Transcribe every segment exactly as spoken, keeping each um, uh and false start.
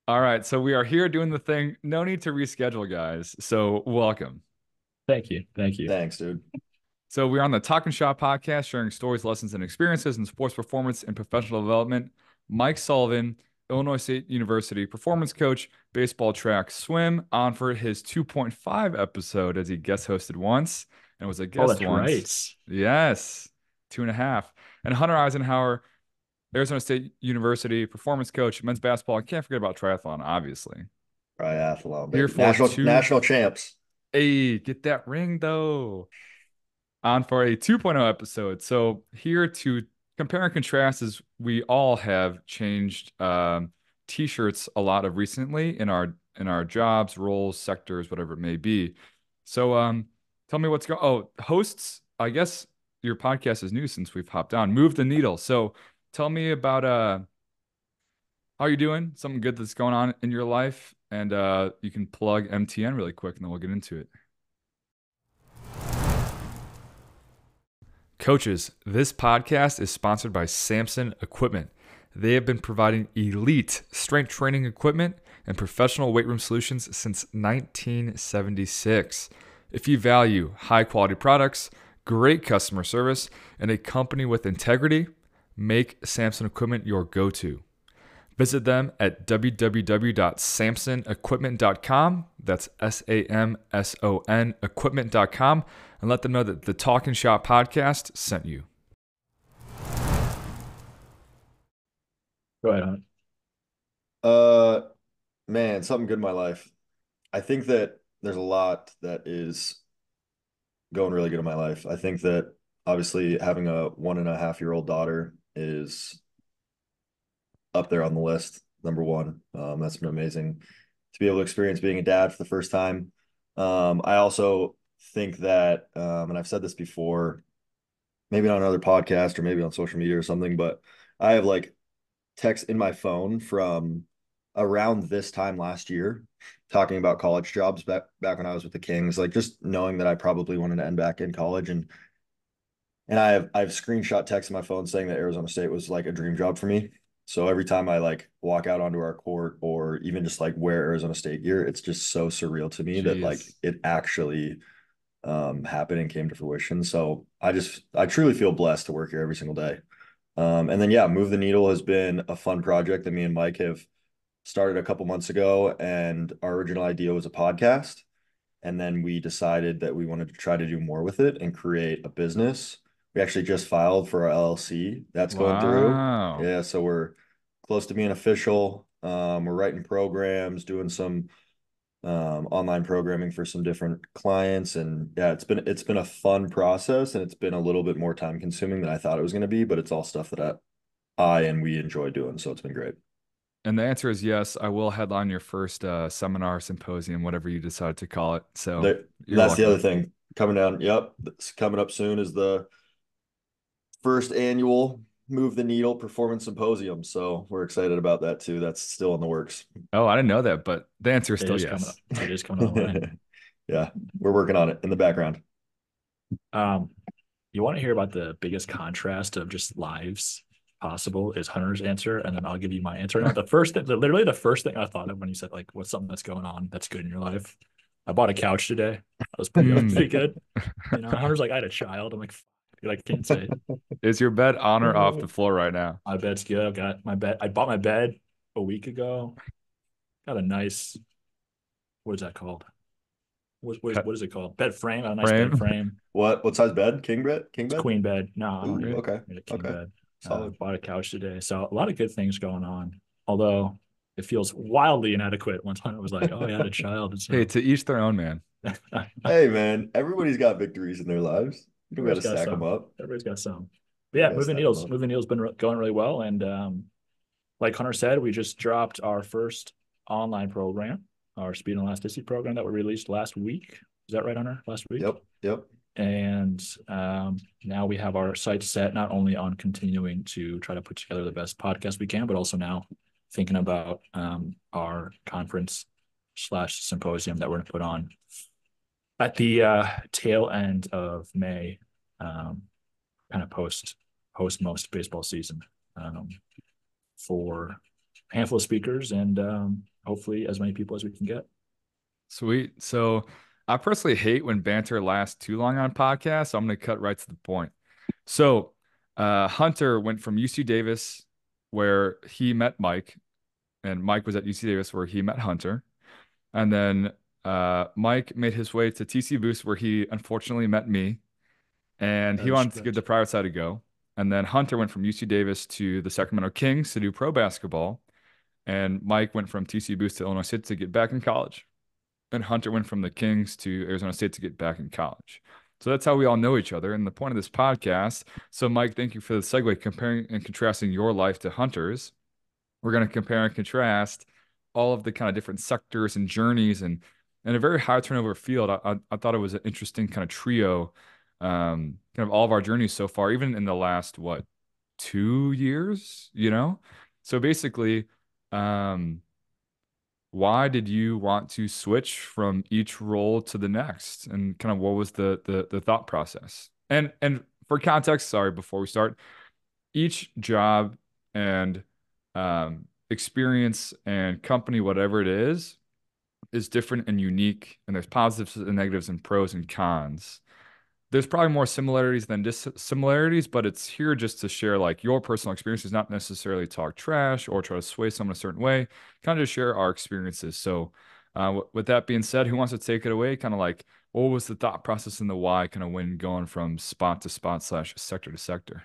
All right, so we are here doing the thing. No need to reschedule, guys. So welcome. Thank you. Thank you. Thanks, dude. So we're on the Talking Shop podcast, sharing stories, lessons, and experiences in sports performance and professional development. Mike Sullivan, Illinois State University performance coach, baseball, track, swim, on for his two point five episode as he guest hosted once and was a Oh, guest that's once. right. Yes, two and a half. And Hunter Eisenhower, Arizona State University performance coach, men's basketball. I can't forget about triathlon, obviously. Triathlon, Here baby. for National two. national champs. Hey, get that ring though. On for a 2.0 episode. So here to compare and contrast as we all have changed um, t-shirts a lot of recently in our in our jobs, roles, sectors, whatever it may be. So um tell me what's going oh, hosts, I guess your podcast is new since we've hopped on. Move the needle. So tell me about uh how you doing? Something good that's going on in your life. And uh you can plug M T N really quick and then we'll get into it. Coaches, this podcast is sponsored by Samson Equipment. They have been providing elite strength training equipment and professional weight room solutions since nineteen seventy-six. If you value high quality products, great customer service, and a company with integrity, make Samson Equipment your go-to. Visit them at w w w dot samson equipment dot com. That's S A M S O N equipment dot com. And let them know that the Talking Shop podcast sent you. Go ahead, Hunt. Uh, man, something good in my life. I think that there's a lot that is going really good in my life. I think that obviously having a one and a half year old daughter is up there on the list, number one. Um, that's been amazing to be able to experience being a dad for the first time. Um, I also think that, um, and I've said this before, maybe on another podcast or maybe on social media or something, but I have like text in my phone from around this time last year talking about college jobs back back when I was with the Kings, like just knowing that I probably wanted to end back in college and and I have I have screenshot text in my phone saying that Arizona State was like a dream job for me. So every time I like walk out onto our court or even just like wear Arizona State gear, it's just so surreal to me that like Jeez. it actually um happened and came to fruition. So I just I truly feel blessed to work here every single day. Um, and then yeah, Move the Needle has been a fun project that me and Mike have started a couple months ago, and our original idea was a podcast. And then we decided that we wanted to try to do more with it and create a business. We actually just filed for our L L C. That's going through. Wow. Yeah, so we're close to being official. Um, we're writing programs, doing some um, online programming for some different clients, and yeah, it's been it's been a fun process, and it's been a little bit more time consuming than I thought it was going to be, but it's all stuff that I, I and we enjoy doing, so it's been great. And the answer is yes. I will headline your first uh, seminar, symposium, whatever you decide to call it. So There, you're that's the other welcome. thing coming down. Yep, it's coming up soon is the first annual Move the Needle Performance Symposium. So we're excited about that too. That's still in the works. Oh, I didn't know that, but the answer is It still is coming up. yes. It is coming online. Yeah, we're working on it in the background. Um, you want to hear about the biggest contrast of just lives possible is Hunter's answer, and then I'll give you my answer. Now, the first thing, literally the first thing I thought of when you said like, "What's something that's going on that's good in your life?" I bought a couch today. That was pretty, that was Mm. pretty good. You know, Hunter's like, "I had a child." I'm like, "You're like, can't say." Is your bed on or off the floor right now? My bed's good. I've got my bed. I bought my bed a week ago. Got a nice, what is that called? What, what, is, Pet what is it called? Bed frame. Got a nice bed frame? frame. What what size bed? King bed? King It's bed? queen bed. No, I don't Ooh, need, Great. okay. need a king Okay. bed. Uh, Solid. bought a couch today. So a lot of good things going on. Although it feels wildly inadequate once Hunter was like, oh, I had a child. And Hey, so to each their own, man. Hey man, everybody's got victories in their lives. You don't got everybody's to got stack them some. up. Everybody's got some. But You yeah, got to moving stack them needles. up. Moving needles been re- going really well. And um, like Hunter said, we just dropped our first online program, our speed and elasticity program that we released last week. Is that right, Hunter? Last week? Yep. Yep. And um, now we have our sights set not only on continuing to try to put together the best podcast we can, but also now thinking about um, our conference slash symposium that we're going to put on at the uh, tail end of May, um, kind of post post most baseball season, um, for handful of speakers and um, hopefully as many people as we can get. Sweet. So I personally hate when banter lasts too long on podcasts, so I'm going to cut right to the point. So uh, Hunter went from U C Davis, where he met Mike, and Mike was at U C Davis, where he met Hunter. And then uh, Mike made his way to T C Boost, where he unfortunately met me, and That he is wanted to give correct. the private side a go. And then Hunter went from U C Davis to the Sacramento Kings to do pro basketball, and Mike went from T C Boost to Illinois State to get back in college. And Hunter went from the Kings to Arizona State to get back in college. So that's how we all know each other. And the point of this podcast. So, Mike, thank you for the segue, comparing and contrasting your life to Hunter's. We're going to compare and contrast all of the kind of different sectors and journeys, and in a very high turnover field. I, I, I thought it was an interesting kind of trio, um, kind of all of our journeys so far, even in the last, what, two years, you know? So basically, um, why did you want to switch from each role to the next, and kind of what was the the, the thought process? And and for context, sorry, before we start, each job and um, experience and company, whatever it is, is different and unique, and there's positives and negatives and pros and cons. There's probably more similarities than dissimilarities, but it's here just to share like your personal experiences, not necessarily talk trash or try to sway someone a certain way, kind of just share our experiences. So, uh, w- with that being said, who wants to take it away? Kind of like, what was the thought process and the why, kind of when going from spot to spot slash sector to sector?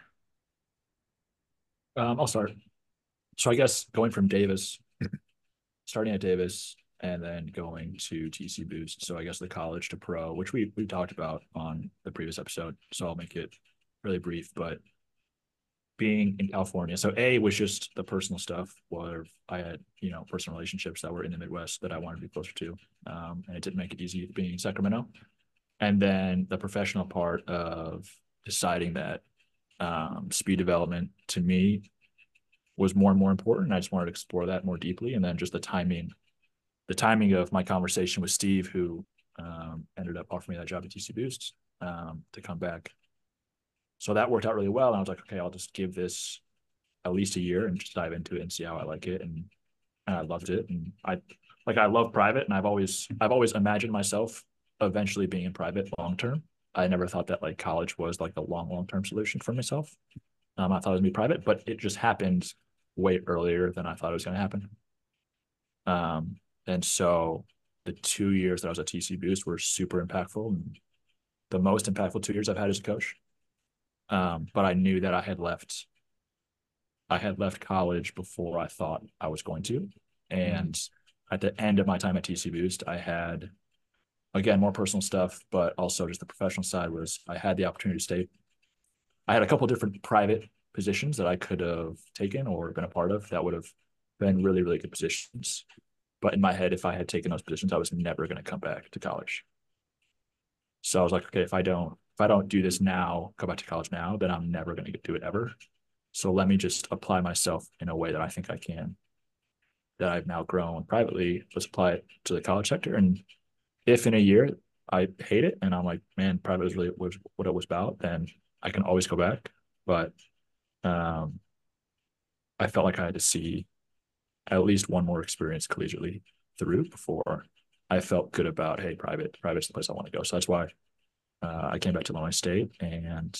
Um, I'll start. So I guess going from Davis, starting at Davis, and then going to T C Boost. So I guess the college to pro, which we we talked about on the previous episode. So I'll make it really brief. But being in California, so A was just the personal stuff, where I had you know personal relationships that were in the Midwest that I wanted to be closer to, um, and it didn't make it easy being in Sacramento. And then the professional part of deciding that um, speed development to me was more and more important. I just wanted to explore that more deeply, and then just the timing the timing of my conversation with Steve, who um, ended up offering me that job at T C Boost, um, to come back. So that worked out really well. And I was like, okay, I'll just give this at least a year and just dive into it and see how I like it. And, and I loved it. And I like I love private, and I've always I've always imagined myself eventually being in private long term. I never thought that like college was like the long long term solution for myself. Um, I thought it was gonna be private, but it just happened way earlier than I thought it was gonna happen. Um, and so the two years that I was at T C Boost were super impactful, and the most impactful two years I've had as a coach. Um, but I knew that I had left, I had left college before I thought I was going to. And mm-hmm. at the end of my time at T C Boost, I had, again, more personal stuff, but also just the professional side was I had the opportunity to stay. I had a couple different private positions that I could have taken or been a part of that would have been really, really good positions. But in my head, if I had taken those positions, I was never going to come back to college. So I was like, okay, if I don't, if I don't do this now, go back to college now, then I'm never going to do it ever. So let me just apply myself in a way that I think I can, that I've now grown privately. Let's apply it to the college sector. And if in a year I hate it and I'm like, man, private was really was what it was about, then I can always go back. But um, I felt like I had to see at least one more experience collegiately through before I felt good about, hey, private, private's the place I want to go. So that's why uh, I came back to Illinois State, and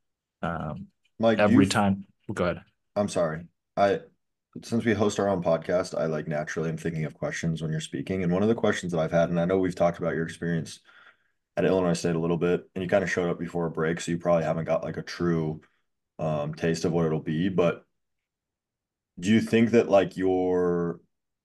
um, Mike, every you've, time, well, go ahead. I'm sorry. I, since we host our own podcast, I like naturally am thinking of questions when you're speaking. And one of the questions that I've had, and I know we've talked about your experience at Illinois State a little bit, and you kind of showed up before a break, so you probably haven't got like a true um, taste of what it'll be. But do you think that like your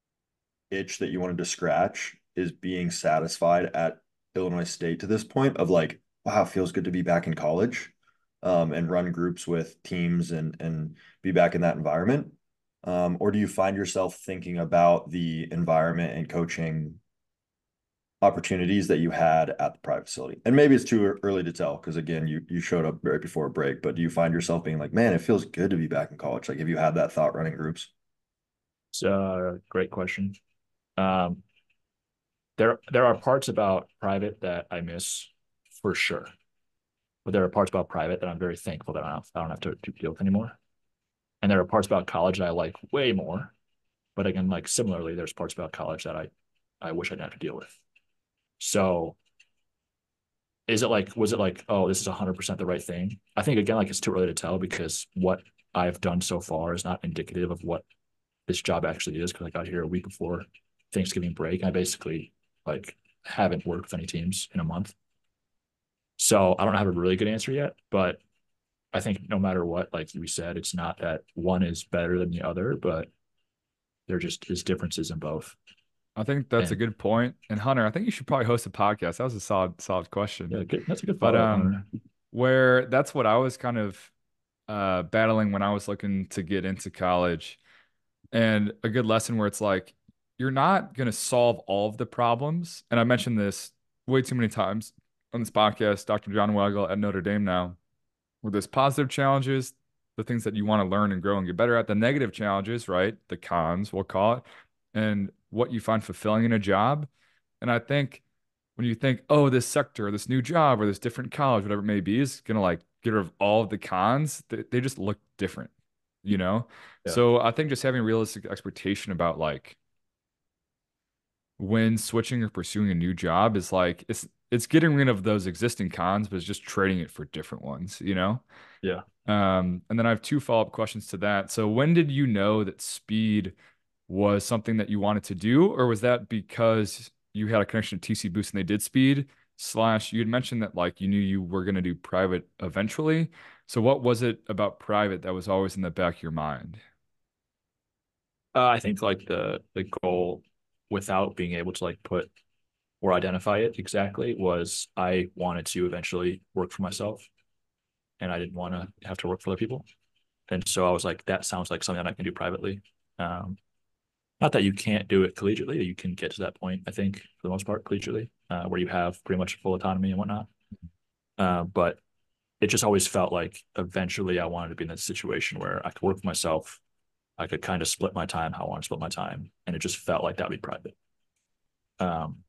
itch that you wanted to scratch is being satisfied at Illinois State to this point of like, wow, it feels good to be back in college, um, and run groups with teams and and be back in that environment? Um, or do you find yourself thinking about the environment and coaching opportunities that you had at the private facility? And maybe it's too early to tell because again, you you showed up right before a break, but do you find yourself being like, man, it feels good to be back in college? Like, have you had that thought running groups? It's a great question. Um, there, there are parts about private that I miss for sure, but there are parts about private that I'm very thankful that I don't have, I don't have to, to deal with anymore. And there are parts about college that I like way more. But again, like similarly, there's parts about college that I, I wish I didn't have to deal with. So is it like, was it like, oh, this is one hundred percent the right thing? I think, again, like it's too early to tell because what I've done so far is not indicative of what this job actually is. Because I got here a week before Thanksgiving break. I basically like haven't worked with any teams in a month. So I don't have a really good answer yet, but I think no matter what, like we said, it's not that one is better than the other, but there just is differences in both. I think that's a And good point. And Hunter, I think you should probably host a podcast. That was a solid, solid question. yeah, good, that's a good But follow-up, um, Hunter. where that's what I was kind of uh battling when I was looking to get into college, and a good lesson where it's like you're not gonna solve all of the problems. And I mentioned this way too many times on this podcast, Doctor John Weigel at Notre Dame now, where there's positive challenges, the things that you want to learn and grow and get better at, the negative challenges, right? The cons, we'll call it, and what you find fulfilling in a job. And I think when you think, oh, this sector, this new job, or this different college, whatever it may be, is gonna like get rid of all of the cons, they, they just look different, you know? Yeah. So I think just having realistic expectation about like when switching or pursuing a new job is like it's it's getting rid of those existing cons, but it's just trading it for different ones, you know? Yeah. Um, and then I have two follow-up questions to that. So when did you know that speed was something that you wanted to do, or was that because you had a connection to T C Boost and they did speed? Slash, you had mentioned that like you knew you were going to do private eventually. So what was it about private that was always in the back of your mind? Uh, I think like the the goal without being able to like put or identify it exactly was I wanted to eventually work for myself and I didn't want to have to work for other people. And so I was like, that sounds like something that I can do privately. Um, not that you can't do it collegiately, you can get to that point, I think, for the most part, collegiately, uh, where you have pretty much full autonomy and whatnot. Uh, but it just always felt like eventually I wanted to be in that situation where I could work for myself. I could kind of split my time how I want to split my time. And it just felt like that would be private. Um,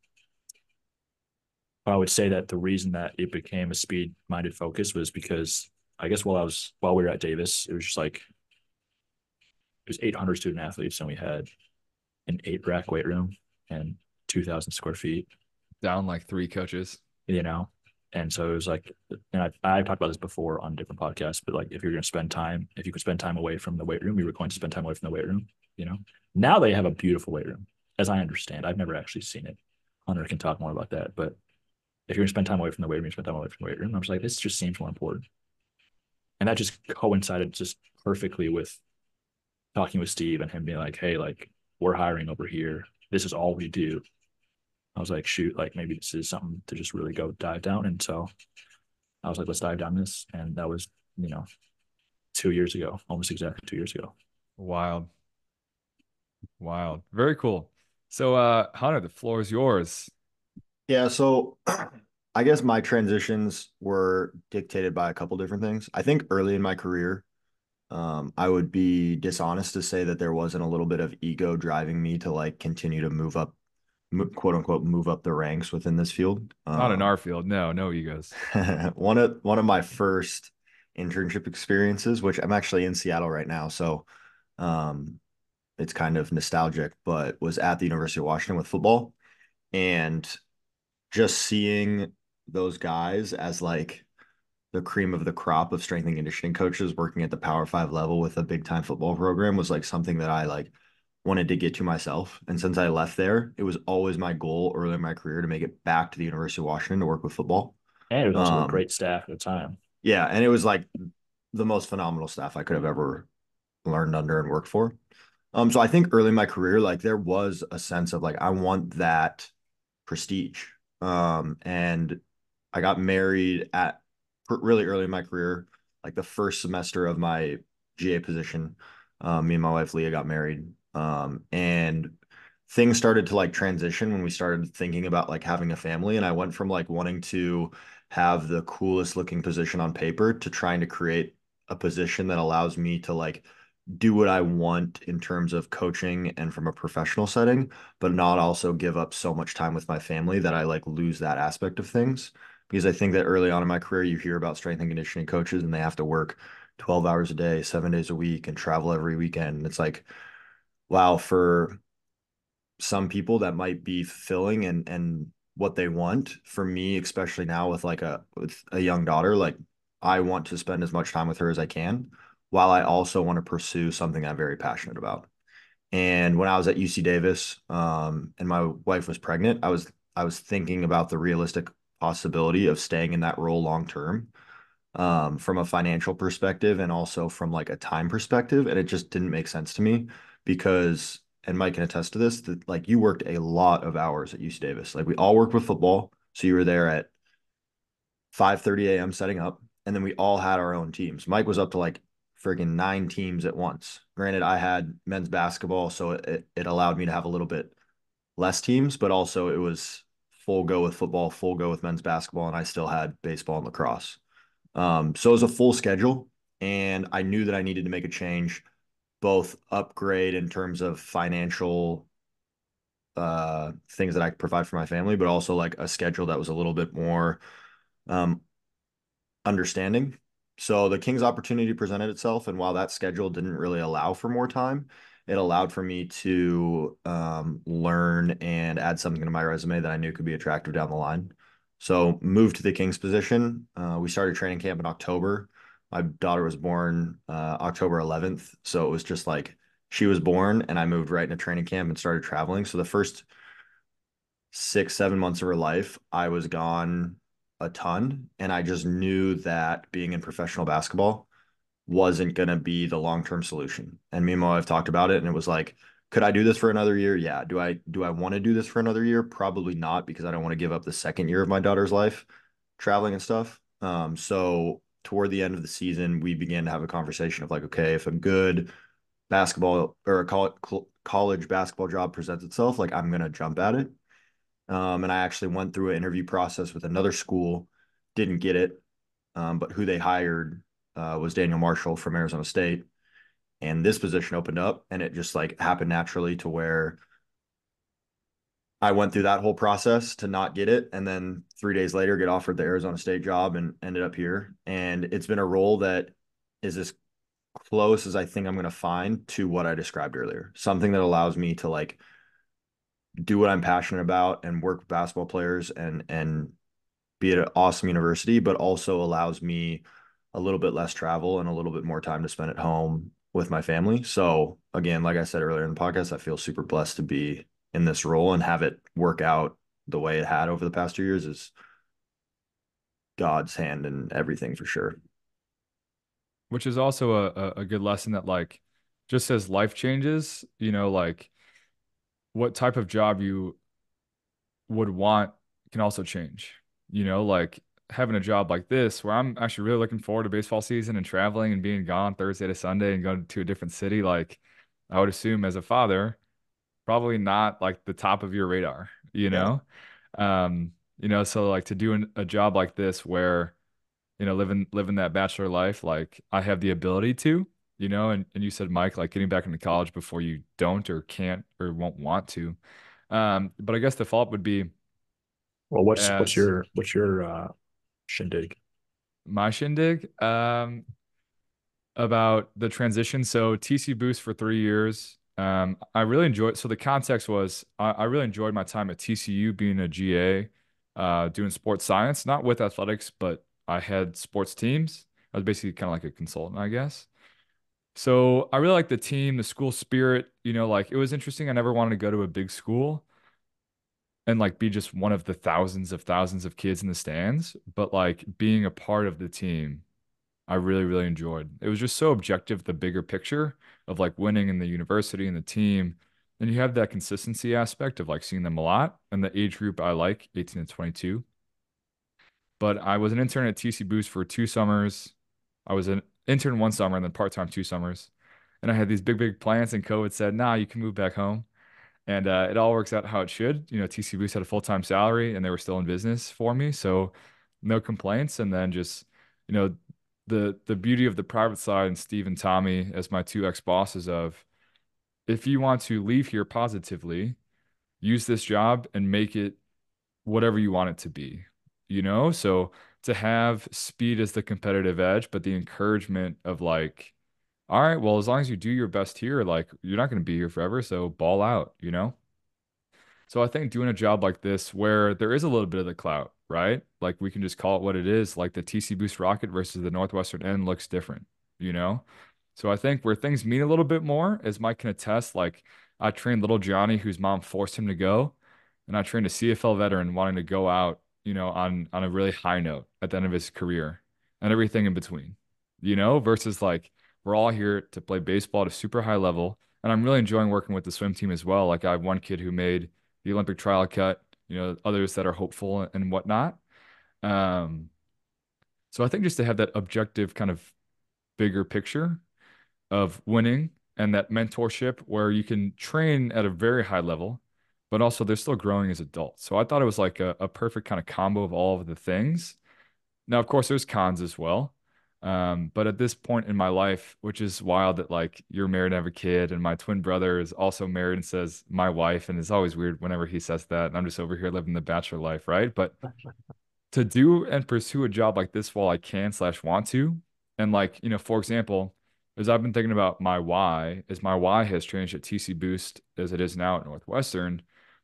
I would say that the reason that it became a speed minded focus was because I guess while I was, while we were at Davis, it was just like, it was eight hundred student athletes and we had an eight rack weight room and two thousand square feet, Down like three coaches. you know? And so it was like, and I, I've talked about this before on different podcasts, but like if you're going to spend time, if you could spend time away from the weight room, you were going to spend time away from the weight room, you know? Now they have a beautiful weight room, as I understand. I've never actually seen it. Hunter can talk more about that, but if you're going to spend time away from the weight room, you spend time away from the weight room. I was like, this just seems more important. And that just coincided just perfectly with talking with Steve and him being like, hey, like, we're hiring over here. This is all we do. I was like, shoot, like maybe this is something to just really go dive down. And so I was like, let's dive down this. And that was, you know, two years ago, almost exactly two years ago. Wild. Wild. Very cool. So uh Hunter, the floor is yours. Yeah, so I guess my transitions were dictated by a couple different things. I think early in my career, um, I would be dishonest to say that there wasn't a little bit of ego driving me to like continue to move up, mo- quote unquote, move up the ranks within this field. Not in Um, our field. No, no egos. one of one of my first internship experiences, which I'm actually in Seattle right now, so um, it's kind of nostalgic, but was at the University of Washington with football, and just seeing those guys as like the cream of the crop of strength and conditioning coaches working at the Power Five level with a big time football program was like something that I like wanted to get to myself. And since I left there, it was always my goal early in my career to make it back to the University of Washington to work with football. And it was also a Um, great staff at the time. yeah, and it was like the most phenomenal staff I could have ever learned under and worked for. Um, so I think early in my career, like there was a sense of like I want that prestige. Um, and I got married at really early in my career, like the first semester of my G A position. Um, me and my wife Leah got married. Um, and things started to like transition when we started thinking about like having a family. And I went from like wanting to have the coolest looking position on paper to trying to create a position that allows me to like do what I want in terms of coaching and from a professional setting, but not also give up so much time with my family that I like lose that aspect of things. Because I think that early on in my career, you hear about strength and conditioning coaches and they have to work twelve hours a day, seven days a week, and travel every weekend. And it's like, wow, for some people that might be fulfilling and and what they want. For me, especially now with like a with a young daughter, like I want to spend as much time with her as I can, while I also want to pursue something I'm very passionate about. And when I was at U C Davis, um, and my wife was pregnant, I was I was thinking about the realistic possibility of staying in that role long term, um, from a financial perspective and also from like a time perspective. And it just didn't make sense to me because, and Mike can attest to this, that like you worked a lot of hours at U C Davis. Like we all worked with football. So you were there at five thirty a m setting up, and then we all had our own teams. Mike was up to like friggin' nine teams at once. Granted, I had men's basketball, so it, it allowed me to have a little bit less teams, but also it was full go with football, full go with men's basketball, and I still had baseball and lacrosse. Um, so it was a full schedule, and I knew that I needed to make a change, both upgrade in terms of financial uh things that I could provide for my family, but also like a schedule that was a little bit more um understanding. So the Kings opportunity presented itself, and while that schedule didn't really allow for more time, it allowed for me to um, learn and add something to my resume that I knew could be attractive down the line. So moved to the Kings position. Uh, we started training camp in October. My daughter was born uh, October eleventh, so it was just like she was born, and I moved right into training camp and started traveling. So the first six, seven months of her life, I was gone a ton. And I just knew that being in professional basketball wasn't going to be the long-term solution. And me and my wife talked about it, and it was like, could I do this for another year? Yeah. Do I do I want to do this for another year? Probably not, because I don't want to give up the second year of my daughter's life traveling and stuff. Um, so toward the end of the season, we began to have a conversation of like, okay, if a good basketball or a col- college basketball job presents itself, like I'm gonna jump at it. Um, and I actually went through an interview process with another school, didn't get it, um, but who they hired uh, was Daniel Marshall from Arizona State. And this position opened up, and it just like happened naturally to where I went through that whole process to not get it. And then three days later, get offered the Arizona State job and ended up here. And it's been a role that is as close as I think I'm going to find to what I described earlier. Something that allows me to like do what I'm passionate about and work with basketball players and and be at an awesome university, but also allows me a little bit less travel and a little bit more time to spend at home with my family. So again, like I said earlier in the podcast, I feel super blessed to be in this role and have it work out the way it had over the past two years is God's hand in everything for sure. Which is also a, a, a good lesson that like just as life changes, you know, like what type of job you would want can also change. You know, like having a job like this where I'm actually really looking forward to baseball season and traveling and being gone Thursday to Sunday and going to a different city, like I would assume as a father, probably not like the top of your radar, you Yeah. know? Um, you know, so like to do an, a job like this where, you know, living living that bachelor life, like I have the ability to, you know, and, and you said, Mike, like getting back into college before you don't or can't or won't want to. Um, but I guess the follow-up would be Well, what's what's as your what's your uh shindig? my shindig, um, about the transition. So T C Boost for three years. Um, I really enjoyed. So the context was I, I really enjoyed my time at T C U being a G A, uh, doing sports science, not with athletics, but I had sports teams. I was basically kind of like a consultant, I guess. So I really like the team, the school spirit. You know, like it was interesting. I never wanted to go to a big school and like be just one of the thousands of thousands of kids in the stands, but like being a part of the team I really, really enjoyed. It was just so objective, the bigger picture of like winning in the university and the team. And you have that consistency aspect of like seeing them a lot. And the age group I like, eighteen to twenty-two. But I was an intern at T C Boost for two summers. I was an intern one summer and then part-time two summers. And I had these big, big plans, and COVID said, nah, you can move back home. And uh, it all works out how it should. You know, T C Boost had a full-time salary and they were still in business for me. So no complaints. And then just, you know, the the beauty of the private side and Steve and Tommy as my two ex-bosses of if you want to leave here positively, use this job and make it whatever you want it to be. You know? So to have speed as the competitive edge, but the encouragement of like all right, well, as long as you do your best here, like you're not going to be here forever, so ball out, you know? So I think doing a job like this where there is a little bit of the clout, right? Like we can just call it what it is, like the T C Boost Rocket versus the Northwestern N looks different, you know? So I think where things mean a little bit more, as Mike can attest, like I trained little Johnny whose mom forced him to go, and I trained a C F L veteran wanting to go out, you know, on on a really high note at the end of his career and everything in between, you know, versus like we're all here to play baseball at a super high level. And I'm really enjoying working with the swim team as well. Like I have one kid who made the Olympic trial cut, you know, others that are hopeful and whatnot. Um, so I think just to have that objective kind of bigger picture of winning and that mentorship where you can train at a very high level, but also they're still growing as adults. So I thought it was like a, a perfect kind of combo of all of the things. Now, of course, there's cons as well. Um, but at this point in my life, which is wild that like you're married and have a kid, and my twin brother is also married and says my wife, and it's always weird whenever he says that. And I'm just over here living the bachelor life, right? But to do and pursue a job like this while I can slash want to, and like, you know, for example, as I've been thinking about my why, as my why has changed at T C Boost as it is now at Northwestern,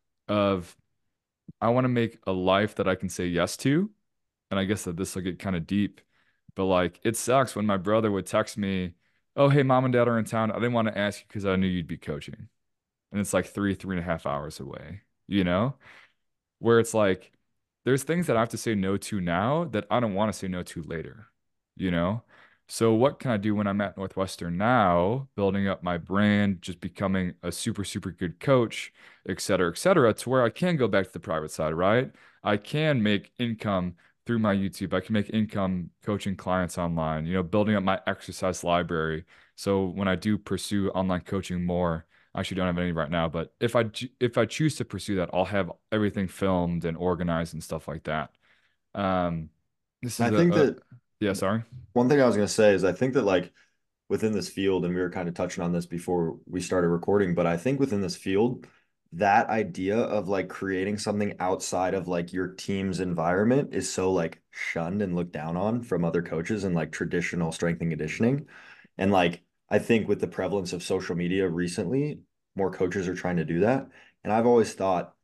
of I want to make a life that I can say yes to. And I guess that this will get kind of deep, but like it sucks when my brother would text me, "Oh, hey, mom and dad are in town. I didn't want to ask you because I knew you'd be coaching." And it's like three, three and a half hours away, you know? Where it's like there's things that I have to say no to now that I don't want to say no to later, you know? So what can I do when I'm at Northwestern now, building up my brand, just becoming a super, super good coach, et cetera, et cetera, to where I can go back to the private side, right? I can make income through my YouTube. I can make income coaching clients online, you know, building up my exercise library. So when I do pursue online coaching more, I actually don't have any right now, but if I ch- if I choose to pursue that, I'll have everything filmed and organized and stuff like that. Um, this I is a, think a that yeah, sorry. one thing I was going to say is I think that like within this field, and we were kind of touching on this before we started recording, but I think within this field, that idea of like creating something outside of like your team's environment is so like shunned and looked down on from other coaches and like traditional strength and conditioning. And like I think with the prevalence of social media recently, more coaches are trying to do that. And I've always thought,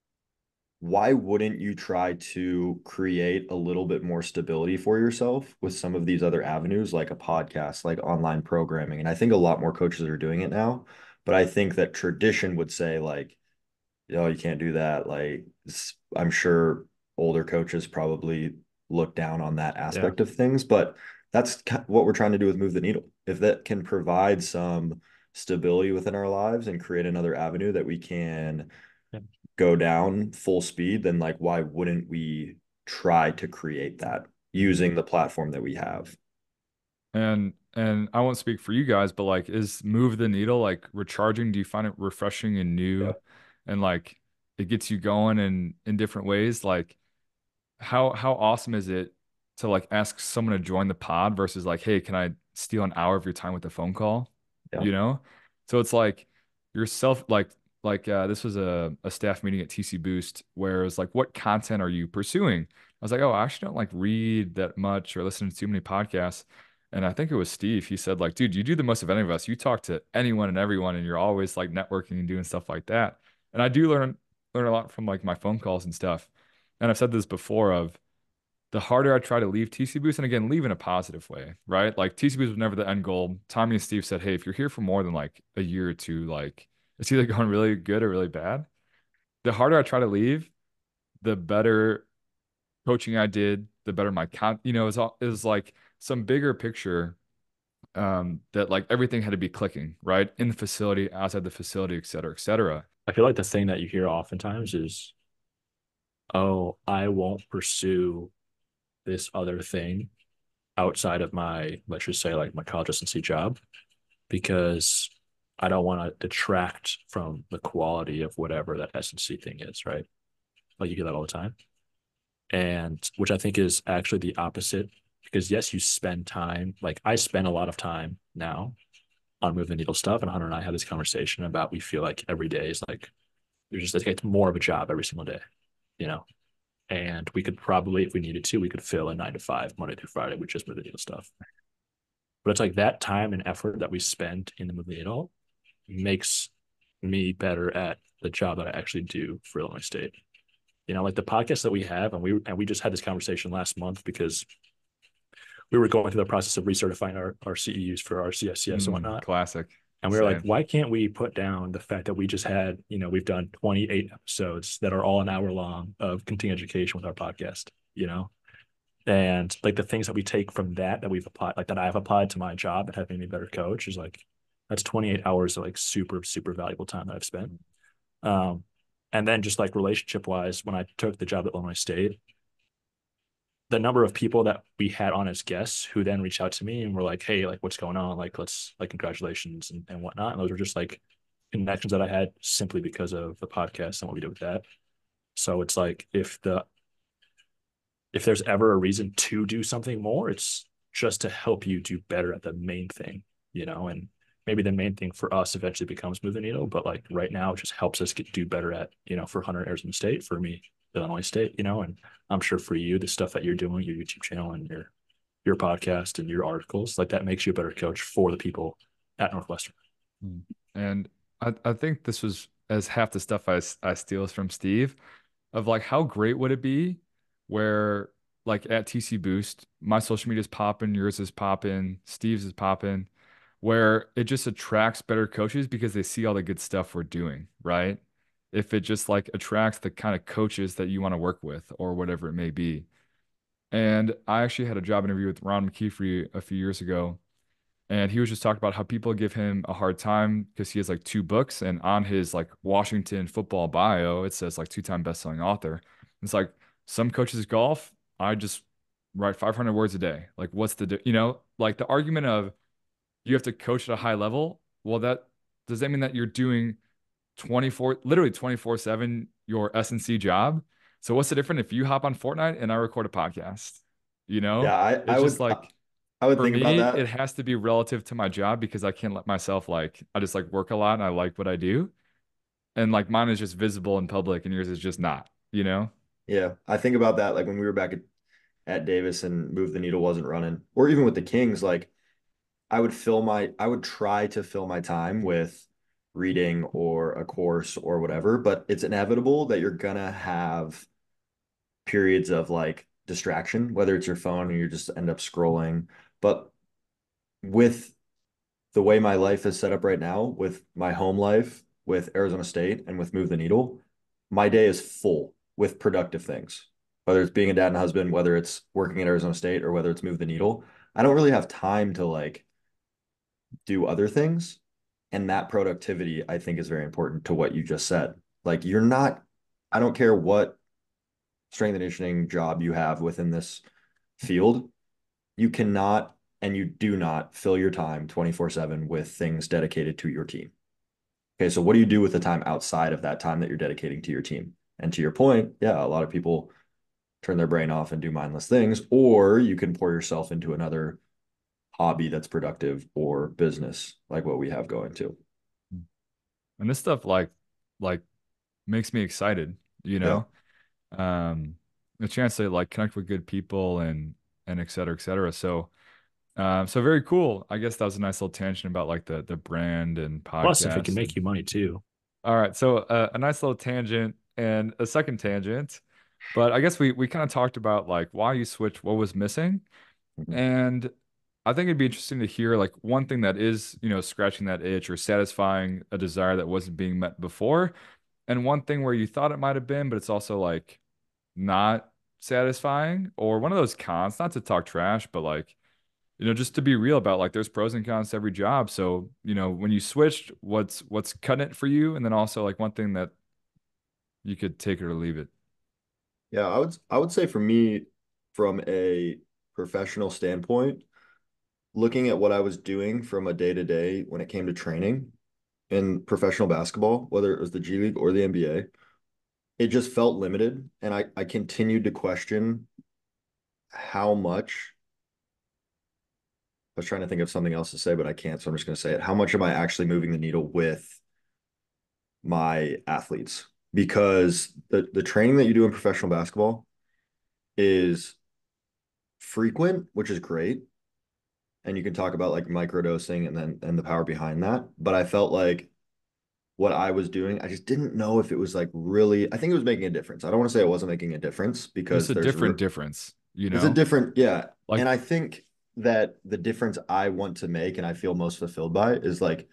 why wouldn't you try to create a little bit more stability for yourself with some of these other avenues, like a podcast, like online programming? And I think a lot more coaches are doing it now. But I think that tradition would say, like, oh, you can't do that. Like, I'm sure older coaches probably look down on that Yeah. aspect of things, but that's what we're trying to do with Move the Needle. If that can provide some stability within our lives and create another avenue that we can Yeah. go down full speed, then like why wouldn't we try to create that using the platform that we have? And and I won't speak for you guys, but like, is Move the Needle like recharging? Do you find it refreshing and new, Yep. and like it gets you going in in different ways? Like, how how awesome is it to like ask someone to join the pod versus like, hey, can I steal an hour of your time with a phone call? Yeah. You know? So it's like yourself like like uh, this was a, a staff meeting at T C Boost where it's like, what content are you pursuing? I was like, oh, I actually don't like read that much or listen to too many podcasts. And I think it was Steve. He said, like, dude, you do the most of any of us. You talk to anyone and everyone, and you're always like networking and doing stuff like that. And I do learn learn a lot from like my phone calls and stuff. And I've said this before of the harder I try to leave T C Boost, and again, leave in a positive way, right? Like T C Boost was never the end goal. Tommy and Steve said, hey, if you're here for more than like a year or two, like it's either going really good or really bad. The harder I try to leave, the better coaching I did, the better my con, you know, it was, all, it was like some bigger picture um, that like everything had to be clicking, right? In the facility, outside the facility, et cetera, et cetera. I feel like the thing that you hear oftentimes is, oh, I won't pursue this other thing outside of my, let's just say, like my college residency job, because I don't want to detract from the quality of whatever that S and C thing is, right? Like you hear that all the time. And which I think is actually the opposite, because yes, you spend time, like I spend a lot of time now on Move the Needle stuff. And Hunter and I had this conversation about we feel like every day is like, there's just it's more of a job every single day, you know? And we could probably, if we needed to, we could fill a nine to five Monday through Friday with just Move the Needle stuff. But it's like that time and effort that we spend in the movie at all makes me better at the job that I actually do for Illinois State. You know, like the podcast that we have, and we and we just had this conversation last month because we were going through the process of recertifying our, our C E Us for our C S C S and Mm, whatnot. classic. And we were like, Same. why can't we put down the fact that we just had, you know, we've done twenty-eight episodes that are all an hour long of continuing education with our podcast, you know? And like the things that we take from that, that we've applied, like that I've applied to my job and have made me a better coach is like, that's twenty-eight hours of like super, super valuable time that I've spent. Um, and then just like relationship wise, when I took the job at Illinois State, the number of people that we had on as guests who then reached out to me and were like, hey, like what's going on? Like, let's like congratulations and, and whatnot. And those were just like connections that I had simply because of the podcast and what we did with that. So it's like if the if there's ever a reason to do something more, it's just to help you do better at the main thing, you know, and maybe the main thing for us eventually becomes move the needle. But like right now, it just helps us get do better at, you know, for Hunter, Arizona State, for me, Illinois State, you know, and I'm sure for you, the stuff that you're doing, your YouTube channel and your your podcast and your articles, like that makes you a better coach for the people at Northwestern. Mm. And I, I think this was as half the stuff I, s- I steal is from Steve of like, how great would it be where like at T C Boost, my social media is popping, yours is popping, Steve's is popping, where it just attracts better coaches because they see all the good stuff we're doing, right? If it just like attracts the kind of coaches that you want to work with or whatever it may be. And I actually had a job interview with Ron McKeefery a few years ago, and he was just talking about how people give him a hard time because he has like two books, and on his like Washington football bio, it says like two-time best-selling author. It's like some coaches golf, I just write five hundred words a day. Like, what's the, di- you know, like the argument of you have to coach at a high level. Well, that does that mean that you're doing twenty-four, literally twenty-four seven your S and C job? So what's the difference if you hop on Fortnite and I record a podcast? You know, Yeah, I I it's just would like I would for think about me, it that. has to be relative to my job because I can't let myself like I just like work a lot and I like what I do. And like mine is just visible in public and yours is just not, you know? Yeah, I think about that like when we were back at, at Davis and Move the Needle wasn't running, or even with the Kings, like I would fill my I would try to fill my time with reading or a course or whatever, but it's inevitable that you're gonna have periods of like distraction, whether it's your phone and you just end up scrolling. But with the way my life is set up right now, with my home life, with Arizona State, and with Move the Needle, my day is full with productive things. Whether it's being a dad and husband, whether it's working at Arizona State, or whether it's Move the Needle, I don't really have time to like do other things. And that productivity, I think, is very important to what you just said. Like, you're not, I don't care what strength and conditioning job you have within this field, you cannot and you do not fill your time twenty-four seven with things dedicated to your team. Okay, so what do you do with the time outside of that time that you're dedicating to your team? And to your point, yeah, a lot of people turn their brain off and do mindless things, or you can pour yourself into another hobby that's productive or business like what we have going too. And this stuff like like makes me excited, you Yeah. know? Um the chance to like connect with good people and and et cetera, et cetera. So um so very cool. I guess that was a nice little tangent about like the the brand and Plus, if it can podcast. make you money too. All right, so uh, a nice little tangent and a second tangent, but I guess we we kind of talked about like why you switched, what was missing, Mhm. and I think it'd be interesting to hear like one thing that is, you know, scratching that itch or satisfying a desire that wasn't being met before, and one thing where you thought it might have been, but it's also like not satisfying, or one of those cons, not to talk trash, but like you know, just to be real about like there's pros and cons to every job. So, you know, when you switched, what's what's cutting it for you? And then also like one thing that you could take it or leave it. Yeah, I would I would say for me, from a professional standpoint, looking at what I was doing from a day to day when it came to training in professional basketball, whether it was the G League or the N B A, it just felt limited. And I, I continued to question how much. I was trying to think of something else to say, but I can't. So I'm just going to say it. How much am I actually moving the needle with my athletes? Because the, the training that you do in professional basketball is frequent, which is great. and you can talk about like microdosing and then and the power behind that. But I felt like what I was doing, I just didn't know if it was like really, I think it was making a difference. I don't want to say it wasn't making a difference It's because a there's different re difference, you it's a know? different, yeah. Like And I think that the difference I want to make and I feel most fulfilled by is like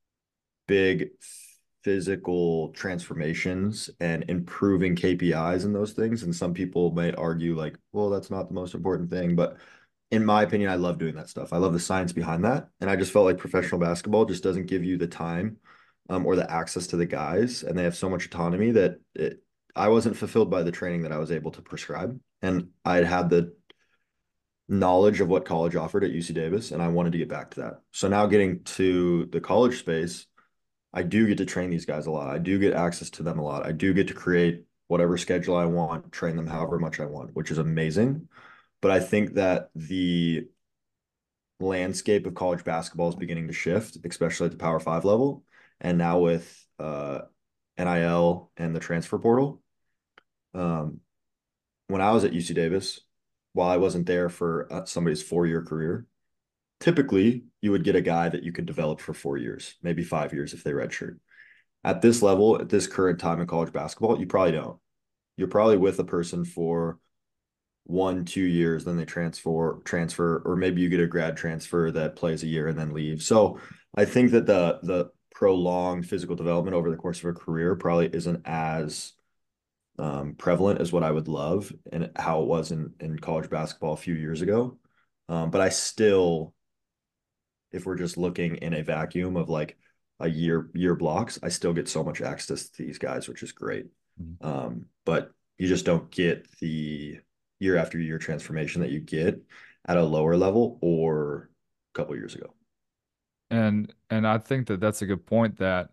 big physical transformations and improving K P Is and those things. And some people may argue like, well, that's not the most important thing. But in my opinion, I love doing that stuff. I love the science behind that. And I just felt like professional basketball just doesn't give you the time um, or the access to the guys. And they have so much autonomy that it, I wasn't fulfilled by the training that I was able to prescribe. And I'd had the knowledge of what college offered at U C Davis, and I wanted to get back to that. So now getting to the college space, I do get to train these guys a lot. I do get access to them a lot. I do get to create whatever schedule I want, train them however much I want, which is amazing. But I think that the landscape of college basketball is beginning to shift, especially at the Power Five level. And now with uh, N I L and the transfer portal. Um, when I was at U C Davis, while I wasn't there for uh, somebody's four-year career, typically you would get a guy that you could develop for four years, maybe five years if they redshirt. At this level, at this current time in college basketball, you probably don't. You're probably with a person for one, two years, then they transfer, transfer, or maybe you get a grad transfer that plays a year and then leaves. So I think that the the prolonged physical development over the course of a career probably isn't as um, prevalent as what I would love and how it was in in college basketball a few years ago. Um, but I still, if we're just looking in a vacuum of like a year year blocks, I still get so much access to these guys, which is great. Mhm. Um, but you just don't get the year after year transformation that you get at a lower level or a couple years ago. and and I think that that's a good point that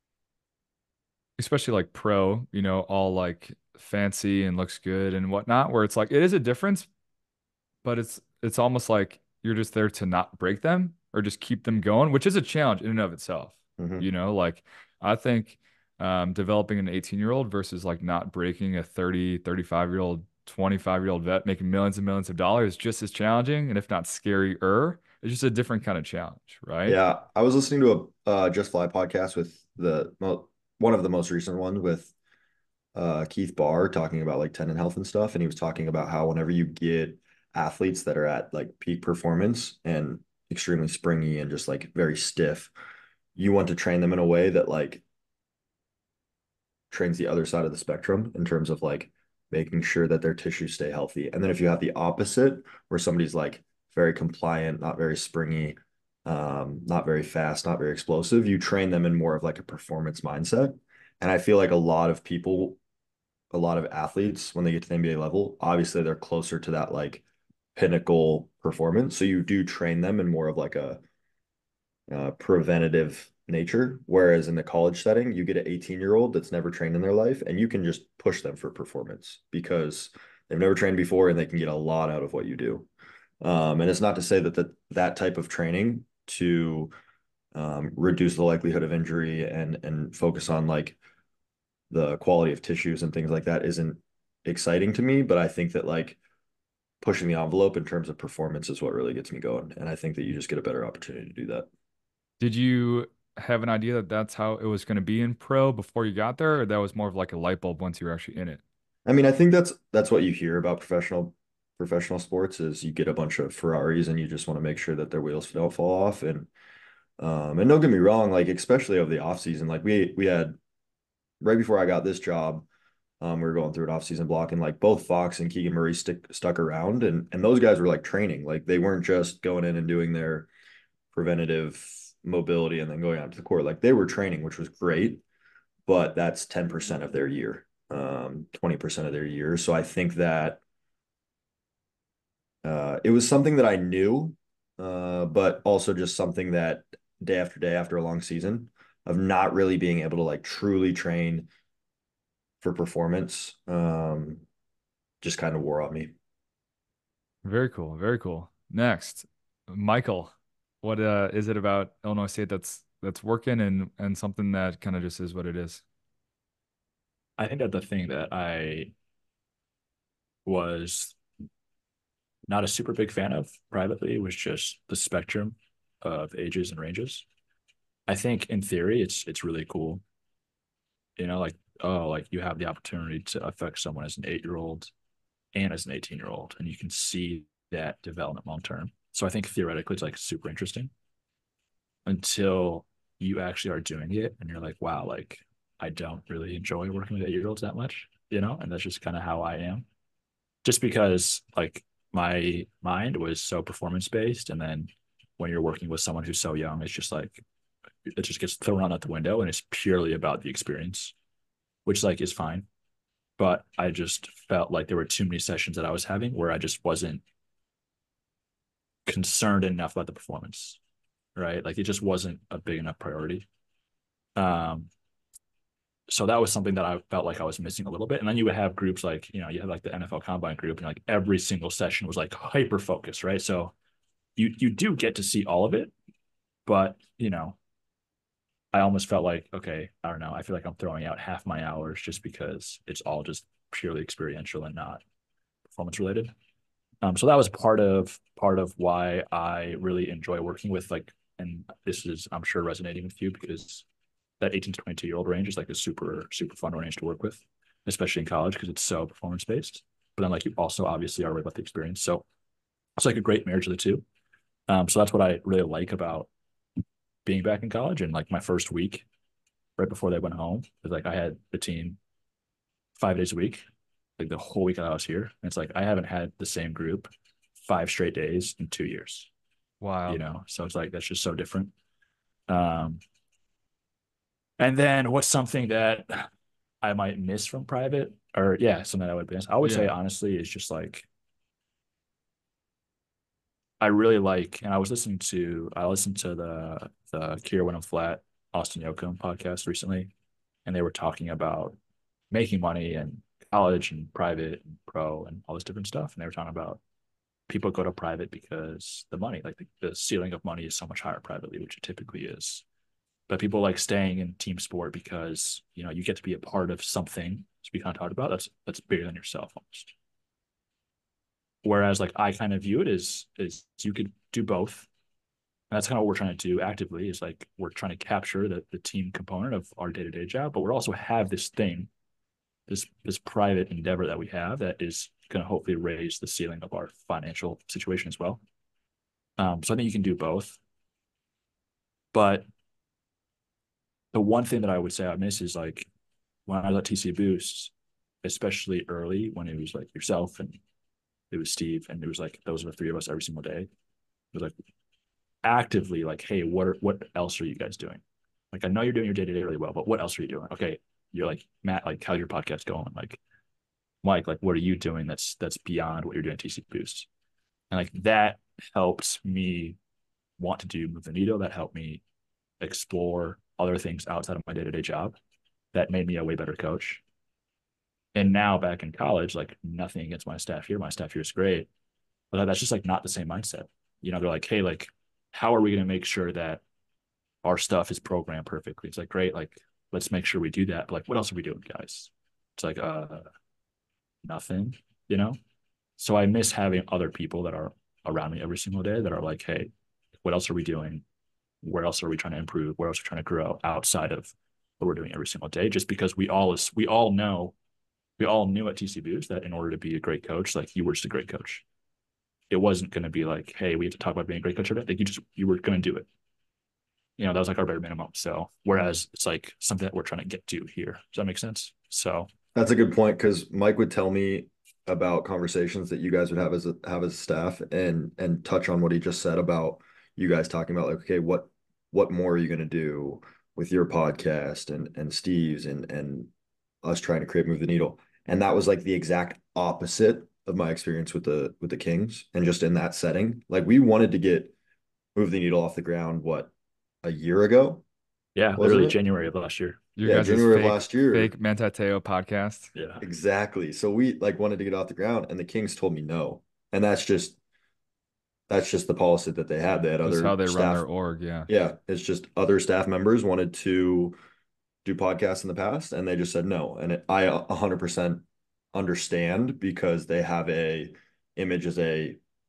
especially like pro, you know, all like fancy and looks good and whatnot, where it's like it is a difference, but it's it's almost like you're just there to not break them or just keep them going, which is a challenge in and of itself. Mm-hmm. You know, like I think um, developing an eighteen year old versus like not breaking a thirty, thirty-five year old, twenty-five year old vet making millions and millions of dollars is just as challenging. And if not scarier, it's just a different kind of challenge, right? Yeah, I was listening to a uh, Just Fly podcast with the mo one of the most recent ones with uh, Keith Barr talking about like tendon health and stuff, and he was talking about how whenever you get athletes that are at like peak performance and extremely springy and just like very stiff, you want to train them in a way that like trains the other side of the spectrum in terms of like making sure that their tissues stay healthy. And then if you have the opposite, where somebody's like very compliant, not very springy, um, not very fast, not very explosive, you train them in more of like a performance mindset. And I feel like a lot of people, a lot of athletes, when they get to the N B A level, obviously they're closer to that like pinnacle performance. So you do train them in more of like a uh, preventative nature. Whereas in the college setting, you get an eighteen year old that's never trained in their life and you can just push them for performance because they've never trained before and they can get a lot out of what you do. Um, and it's not to say that the, that type of training to um, reduce the likelihood of injury and and focus on like the quality of tissues and things like that isn't exciting to me. But I think that like pushing the envelope in terms of performance is what really gets me going. And I think that you just get a better opportunity to do that. Did you have an idea that that's how it was going to be in pro before you got there, or that was more of like a light bulb once you were actually in it? I mean, I think that's that's what you hear about professional professional sports is you get a bunch of Ferraris and you just want to make sure that their wheels don't fall off. And um and don't get me wrong, like especially over the off season, like we we had right before I got this job, um, we were going through an off season block and like both Fox and Keegan Murray stick stuck around and and those guys were like training. Like they weren't just going in and doing their preventative mobility and then going out to the court. Like they were training, which was great, but that's ten percent of their year, um, twenty percent of their year. So I think that uh, it was something that I knew, uh, but also just something that day after day after a long season of not really being able to like truly train for performance, um, just kind of wore on me. Very cool. Very cool. Next, Michael, what uh, is it about Illinois State that's that's working and and something that kind of just is what it is? I think that the thing that I was not a super big fan of privately was just the spectrum of ages and ranges. I think in theory it's it's really cool. You know, like, oh, like you have the opportunity to affect someone as an eight year old and as an eighteen year old, and you can see that development long term. So I think theoretically it's like super interesting until you actually are doing it and you're like, wow, like I don't really enjoy working with eight year olds that much, you know, and that's just kind of how I am. Just because like my mind was so performance based, and then when you're working with someone who's so young, it's just like it just gets thrown out the window, and it's purely about the experience, which like is fine. But I just felt like there were too many sessions that I was having where I just wasn't concerned enough about the performance, right? Like it just wasn't a big enough priority. Um, so that was something that I felt like I was missing a little bit. And then you would have groups like, you know, you have like the N F L Combine group, and like every single session was like hyper focused, right? So you you do get to see all of it, but you know, I almost felt like, okay, I don't know, I feel like I'm throwing out half my hours just because it's all just purely experiential and not performance related. Um, so that was part of part of why I really enjoy working with like, and this is I'm sure resonating with you because that eighteen to twenty-two year old range is like a super super fun range to work with, especially in college because it's so performance based. But then like you also obviously are worried about the experience, so it's like a great marriage of the two. Um, so that's what I really like about being back in college. And like my first week, right before they went home, was like I had the team five days a week, like the whole week that I was here. And it's like I haven't had the same group five straight days in two years. Wow. You know, so it's like that's just so different. Um, and then what's something that I might miss from private, or yeah, something that I would miss. I would Yeah. say honestly is just like I really like, and I was listening to I listened to the the Kira Wenham Flat Austin Yoakum podcast recently, and they were talking about making money and college and private and pro and all this different stuff, and they were talking about people go to private because the money, like the, the ceiling of money, is so much higher privately, which it typically is. But people like staying in team sport because you know you get to be a part of something, as we kind of talked about, that's that's bigger than yourself almost. Whereas like I kind of view it as is you could do both. And that's kind of what we're trying to do actively is like we're trying to capture the, the team component of our day-to-day job, but we also have this thing, this this private endeavor that we have that is going to hopefully raise the ceiling of our financial situation as well. Um, so I think you can do both. But the one thing that I would say I miss is like when I was at T C Boost, especially early when it was like yourself and it was Steve, and it was like those are the three of us every single day. It was like actively like, hey, what are, what else are you guys doing? Like, I know you're doing your day to day really well, but what else are you doing? Okay, you're like Matt, like how's your podcast going? Like Mike, like what are you doing that's that's beyond what you're doing at T C Boost? And like that helps me want to do Move the Needle. That helped me explore other things outside of my day to day job. That made me a way better coach. And now back in college, like nothing against my staff here. My staff here is great, but that's just like not the same mindset. You know, they're like, hey, like, how are we going to make sure that our stuff is programmed perfectly? It's like, great, like, let's make sure we do that. But like, what else are we doing, guys? It's like, uh, nothing, you know? So I miss having other people that are around me every single day that are like, hey, what else are we doing? Where else are we trying to improve? Where else are we trying to grow outside of what we're doing every single day? Just because we all is we all know, we all knew at T C Boost that in order to be a great coach, like you were just a great coach. It wasn't going to be like, hey, we have to talk about being a great coach today. Like you just you were going to do it. You know, that was like our bare minimum. So whereas it's like something that we're trying to get to here. Does that make sense? So That's a good point because Mike would tell me about conversations that you guys would have as a have as staff and and touch on what he just said about you guys talking about like, okay, what what more are you going to do with your podcast and and Steve's and and us trying to create Move the Needle. And that was like the exact opposite of my experience with the with the Kings and just in that setting. Like we wanted to get Move the Needle off the ground, what, a year ago? yeah, Wasn't literally it? January of last year. Your Yeah, guys' January of fake last year. fake Mentateo podcast. Yeah. Exactly. So we like wanted to get off the ground and the Kings told me no. And that's just that's just the policy that they had. They had That's other how they run staff. their org. Yeah. Yeah, it's just other staff members wanted to do podcasts in the past and they just said no. And it, I one hundred percent understand because they have a image as a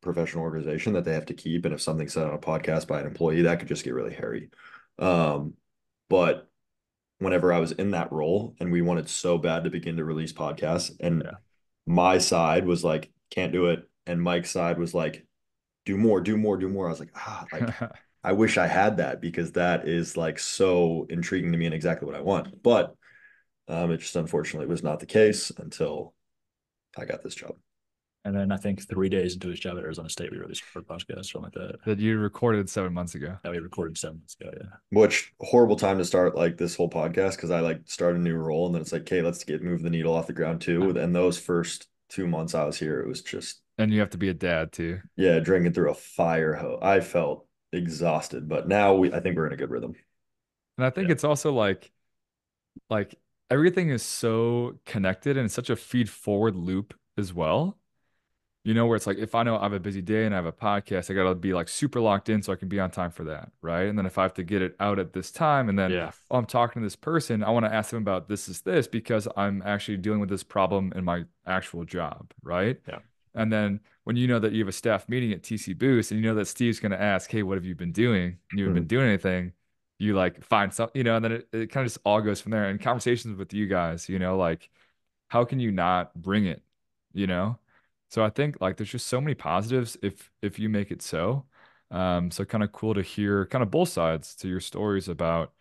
professional organization that they have to keep. And if something's said on a podcast by an employee, that could just get really hairy. Um, but whenever I was in that role and we wanted so bad to begin to release podcasts, and Yeah. my side was like, can't do it. And Mike's side was like, do more, do more, do more. I was like, ah, like I wish I had that because that is like so intriguing to me and exactly what I want. But um, it just unfortunately was not the case until I got this job. And then I think three days into his job at Arizona State, we released our podcast, something like that. That you recorded seven months ago. That we recorded seven months ago. Yeah. Which horrible time to start like this whole podcast because I like start a new role and then it's like, okay, let's get move the needle off the ground too. And those first two months I was here, it was just And you have to be a dad too. yeah, drinking through a fire hose. I felt exhausted, but now we I think we're in a good rhythm. And I think Yeah. it's also like like everything is so connected and it's such a feed forward loop as well. You know, where it's like if I know I have a busy day and I have a podcast, I gotta be like super locked in so I can be on time for that, right? And then if I have to get it out at this time, and then Yeah. oh, I'm talking to this person, I want to ask them about this is this because I'm actually dealing with this problem in my actual job, right? Yeah. And then when you know that you have a staff meeting at T C Boost and you know that Steve's gonna ask, hey, what have you been doing? And you haven't been Mhm. doing anything, you like find something, you know, and then it, it kind of just all goes from there. And conversations with you guys, you know, like how can you not bring it, you know? So I think like there's just so many positives if if you make it so. Um, so kind of cool to hear kind of both sides to your stories about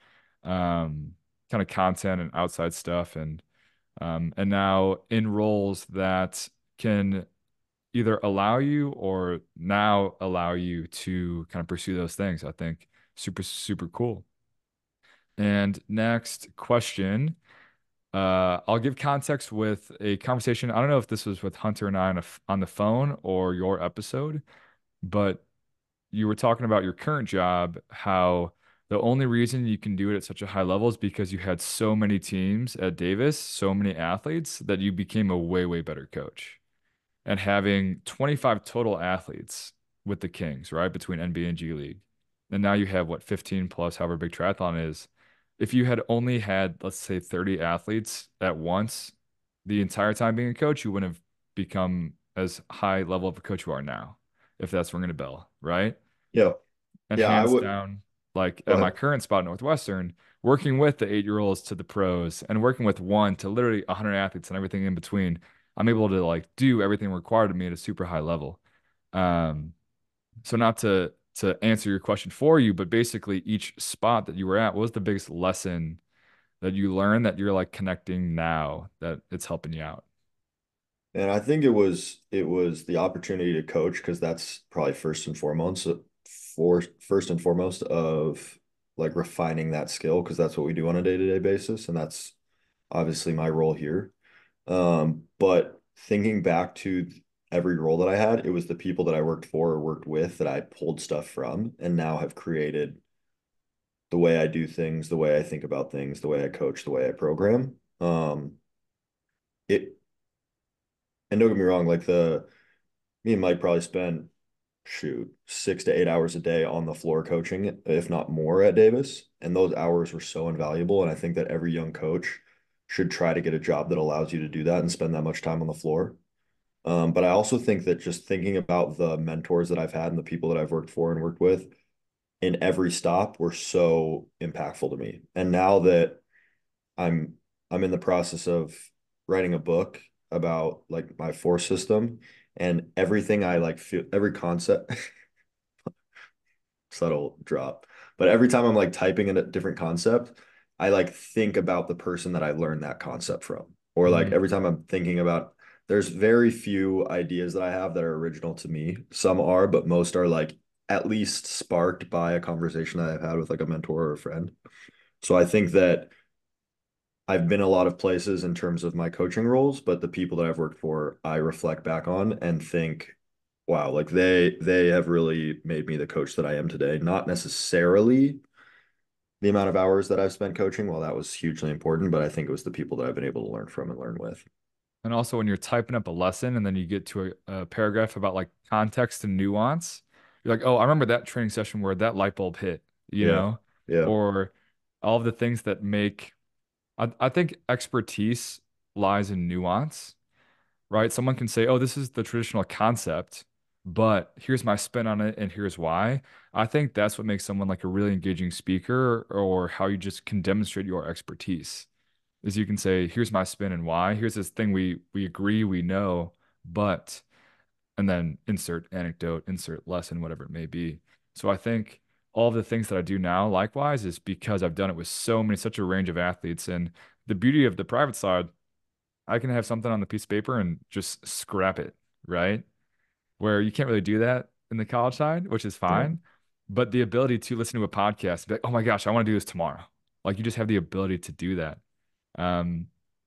um kind of content and outside stuff and um and now in roles that can either allow you or now allow you to kind of pursue those things. I think super, super cool. And next question. Uh, I'll give context with a conversation. I don't know if this was with Hunter and I on, a f on the phone or your episode, but you were talking about your current job, how the only reason you can do it at such a high level is because you had so many teams at Davis, so many athletes that you became a way, way better coach. And having twenty-five total athletes with the Kings, right, between N B A and G League. And now you have what, fifteen plus, however big triathlon is. If you had only had, let's say, thirty athletes at once the entire time being a coach, you wouldn't have become as high level of a coach you are now, if that's ringing a bell, right? Yeah. And Yeah, I hands would down, like go at my ahead. current spot at Northwestern, working with the eight year olds to the pros and working with one to literally one hundred athletes and everything in between, I'm able to like do everything required of me at a super high level. Um, so not to to answer your question for you, but basically each spot that you were at, what was the biggest lesson that you learned that you're like connecting now that it's helping you out? And I think it was it was the opportunity to coach because that's probably first and foremost for first and foremost of like refining that skill because that's what we do on a day-to-day basis and that's obviously my role here. Um, but thinking back to every role that I had, it was the people that I worked for or worked with that I pulled stuff from and now have created the way I do things, the way I think about things, the way I coach, the way I program. Um, it and don't get me wrong, like the me and Mike probably spent shoot six to eight hours a day on the floor coaching, if not more at Davis. And those hours were so invaluable. And I think that every young coach should try to get a job that allows you to do that and spend that much time on the floor. Um, but I also think that just thinking about the mentors that I've had and the people that I've worked for and worked with in every stop were so impactful to me. And now that I'm I'm in the process of writing a book about like my force system and everything I like feel every concept subtle drop. But every time I'm like typing in a different concept, I like think about the person that I learned that concept from. Or like Mm. every time I'm thinking about there's very few ideas that I have that are original to me. Some are, but most are like at least sparked by a conversation that I've had with like a mentor or a friend. So I think that I've been a lot of places in terms of my coaching roles, but the people that I've worked for, I reflect back on and think, wow, like they they have really made me the coach that I am today. Not necessarily the amount of hours that I've spent coaching, well, that was hugely important, but I think it was the people that I've been able to learn from and learn with. And also when you're typing up a lesson and then you get to a, a paragraph about like context and nuance, you're like, oh, I remember that training session where that light bulb hit, you Yeah. know, Yeah. or all of the things that make, I, I think expertise lies in nuance, right? Someone can say, oh, this is the traditional concept, but here's my spin on it and here's why. I think that's what makes someone like a really engaging speaker, or how you just can demonstrate your expertise. Is you can say, here's my spin and why. Here's this thing we we agree, we know, but, and then insert anecdote, insert lesson, whatever it may be. So I think all of the things that I do now, likewise, is because I've done it with so many, such a range of athletes. And the beauty of the private side, I can have something on the piece of paper and just scrap it, right? Where you can't really do that in the college side, which is Yeah. fine. But the ability to listen to a podcast, and be like, oh my gosh, I want to do this tomorrow. Like you just have the ability to do that. Um,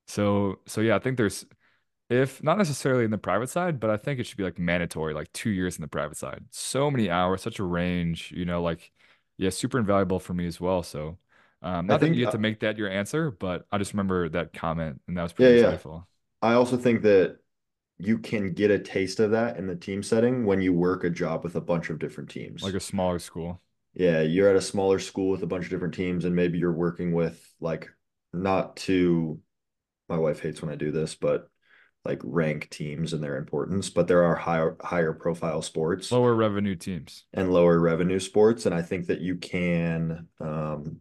so so yeah, I think there's, if not necessarily in the private side, but I think it should be like mandatory, like two years in the private side. So many hours, such a range, you know, like yeah, super invaluable for me as well. So um, I not that think, you get uh, to make that your answer, but I just remember that comment and that was yeah, pretty yeah. insightful. I also think that you can get a taste of that in the team setting when you work a job with a bunch of different Like teams. a smaller school. Yeah, you're at a smaller school with a bunch of different teams, and maybe you're working with like not to, my wife hates when I do this, but like rank teams and their importance, but there are higher higher profile sports Lower revenue teams. and lower revenue sports. And I think that you can um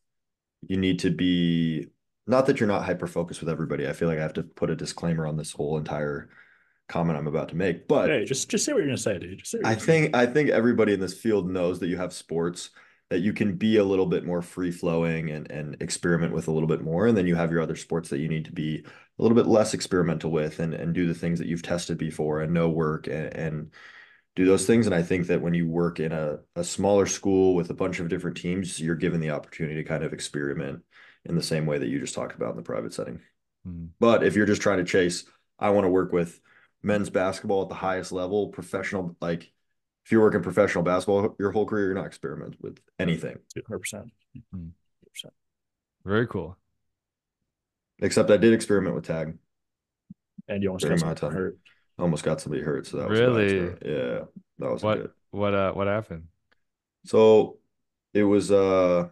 you need to be, not that you're not hyper focused with everybody. I feel like I have to put a disclaimer on this whole entire comment I'm about to make, but Hey, just just say what you're gonna say, dude. Just say what I you're gonna say. think I think everybody in this field knows that you have sports that you can be a little bit more free flowing and and experiment with a little bit more, and then you have your other sports that you need to be a little bit less experimental with and and do the things that you've tested before and know work and, and do those things. And I think that when you work in a a smaller school with a bunch of different teams, you're given the opportunity to kind of experiment in the same way that you just talked about in the private setting. Hmm. But if you're just trying to chase, I want to work with men's basketball at the highest level, professional, like if you're working professional basketball your whole career, you're not experimenting with anything. one hundred percent. Hmm. one hundred percent. Very cool. Except I did experiment with tag And you almost during got my something time. hurt. I almost got somebody hurt, so that was a bad Really? experiment. Yeah, that wasn't What good. what uh what happened? So it was uh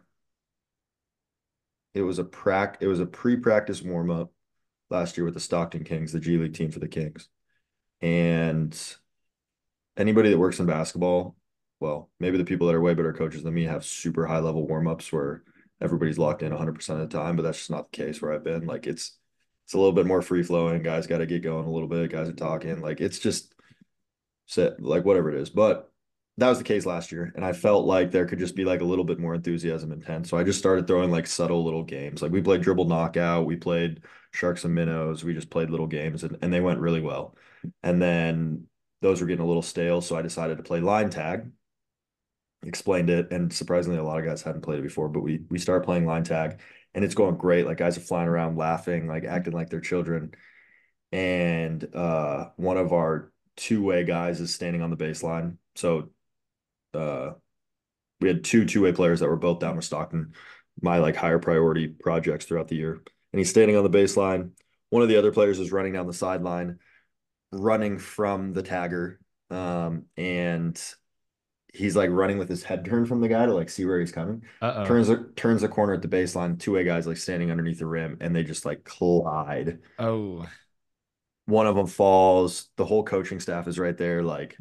it was a prac it was a pre-practice warm-up last year with the Stockton Kings, the G League team for the Kings. And anybody that works in basketball, well, maybe the people that are way better coaches than me have super high level warm-ups where everybody's locked in one hundred percent of the time, but that's just not the case where I've been. Like it's it's a little bit more free flowing. Guys got to get going a little bit. Guys are talking. Like it's just set, like whatever it is. But that was the case last year, and I felt like there could just be like a little bit more enthusiasm and intent. So I just started throwing like subtle little games. Like we played dribble knockout, we played sharks and minnows, we just played little games, and, and they went really well. And then those were getting a little stale, so I decided to play line tag. Explained it, and surprisingly, a lot of guys hadn't played it before. But we we started playing line tag, and it's going great. Like guys are flying around, laughing, like acting like they're children. And uh, one of our two way guys is standing on the baseline. So uh, we had two two way players that were both down with Stockton, my like higher priority projects throughout the year. And he's standing on the baseline. One of the other players is running down the sideline, running from the tagger. Um, and he's like running with his head turned from the guy to like see where he's coming. Uh-oh. Turns turns the corner at the baseline, two way guys like standing underneath the rim, and they just like collide. Oh. One of them falls. The whole coaching staff is right there, like,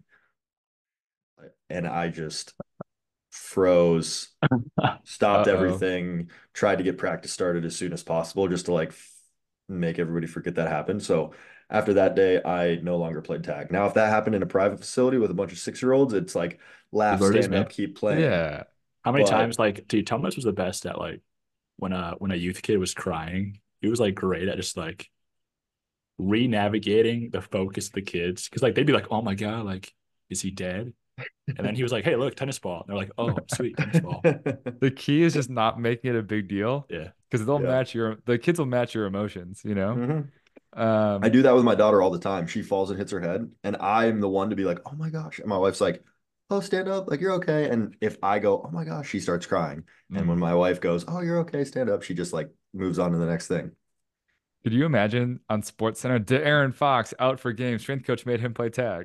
and I just froze, stopped Uh-oh. everything, tried to get practice started as soon as possible, just to like f- make everybody forget that happened. So after that day, I no longer played tag. Now, if that happened in a private facility with a bunch of six year olds, it's like laugh, What it is, stand man. up, keep playing. Yeah. How many But times, like, dude, Thomas was the best at like when a when a youth kid was crying. He was like great at just like re-navigating the focus of the kids. Cause like they'd be like, oh my God, like, is he dead? And then he was like, hey, look, tennis ball. And they're like, oh, sweet, tennis ball. The key is just not making it a big deal Yeah. because they'll yeah. match your the kids will match your emotions, you know? hmm I Um, do that with my daughter all the time. She falls and hits her head, and I'm the one to be like, "Oh my gosh!" And my wife's like, "Oh, stand up, like you're okay." And if I go, "Oh my gosh," she starts crying. And when mm. my wife goes, "Oh, you're okay, stand up," she just like moves on to the next thing. Could you imagine on Sports Center, De'Aaron Fox out for game, strength coach made him play tag.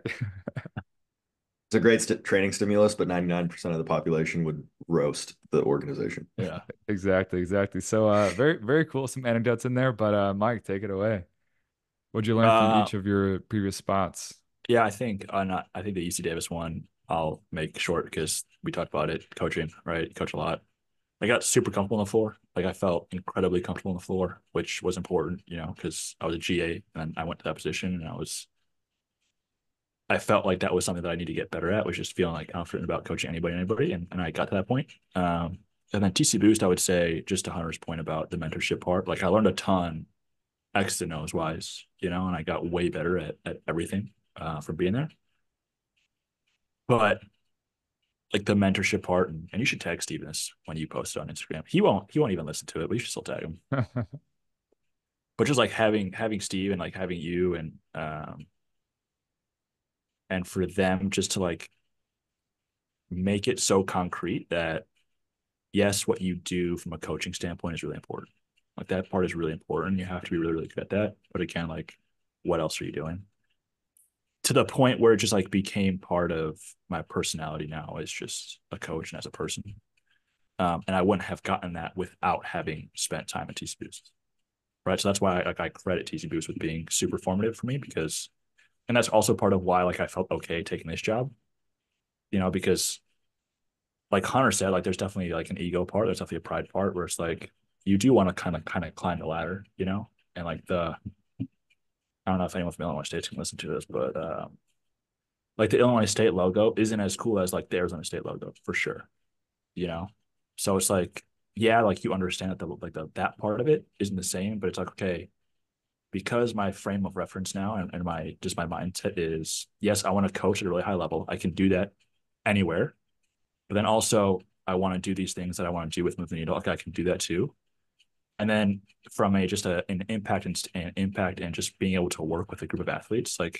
It's a great st training stimulus, but ninety-nine percent of the population would roast the organization. Yeah. Exactly, exactly. So uh very, very cool. Some anecdotes in there, but uh Mike, take it away. What'd you learn from Uh, each of your previous spots? Yeah, I think uh, not, I think the U C Davis one I'll make short because we talked about it. Coaching, right? Coach a lot. I got super comfortable on the floor. Like I felt incredibly comfortable on the floor, which was important, you know, because I was a G A and I went to that position and I was I felt like that was something that I need to get better at, was just feeling like confident about coaching anybody, anybody, and, and I got to that point. Um, and then T C Boost, I would say, just to Hunter's point about the mentorship part, like I learned a ton X and O's wise, you know, and I got way better at, at everything uh, from being there. But like the mentorship part, and, and you should tag Steven this when you post it on Instagram. He won't he won't even listen to it, but you should still tag him. But just like having having Steve and like having you and um and for them just to like make it so concrete that yes, what you do from a coaching standpoint is really important. Like that part is really important. You have to be really, really good at that. But again, like what else are you doing? To the point where it just like became part of my personality now as just a coach and as a person. Um, and I wouldn't have gotten that without having spent time at T C Boost. Right. So that's why I, like I credit T C Boost with being super formative for me because and that's also part of why like I felt okay taking this job. You know, because like Hunter said, like there's definitely like an ego part, there's definitely a pride part where it's like you do want to kind of kind of climb the ladder, you know? And like the I don't know if anyone from Illinois State's can listen to this, but um like the Illinois State logo isn't as cool as like the Arizona State logo for sure, you know? So it's like, yeah, like you understand that the like the that part of it isn't the same, but it's like, okay, because my frame of reference now and, and my just my mindset is yes, I want to coach at a really high level. I can do that anywhere. But then also I want to do these things that I want to do with Move the Needle. Like I can do that too. And then from a just a, an impact and an impact and just being able to work with a group of athletes, like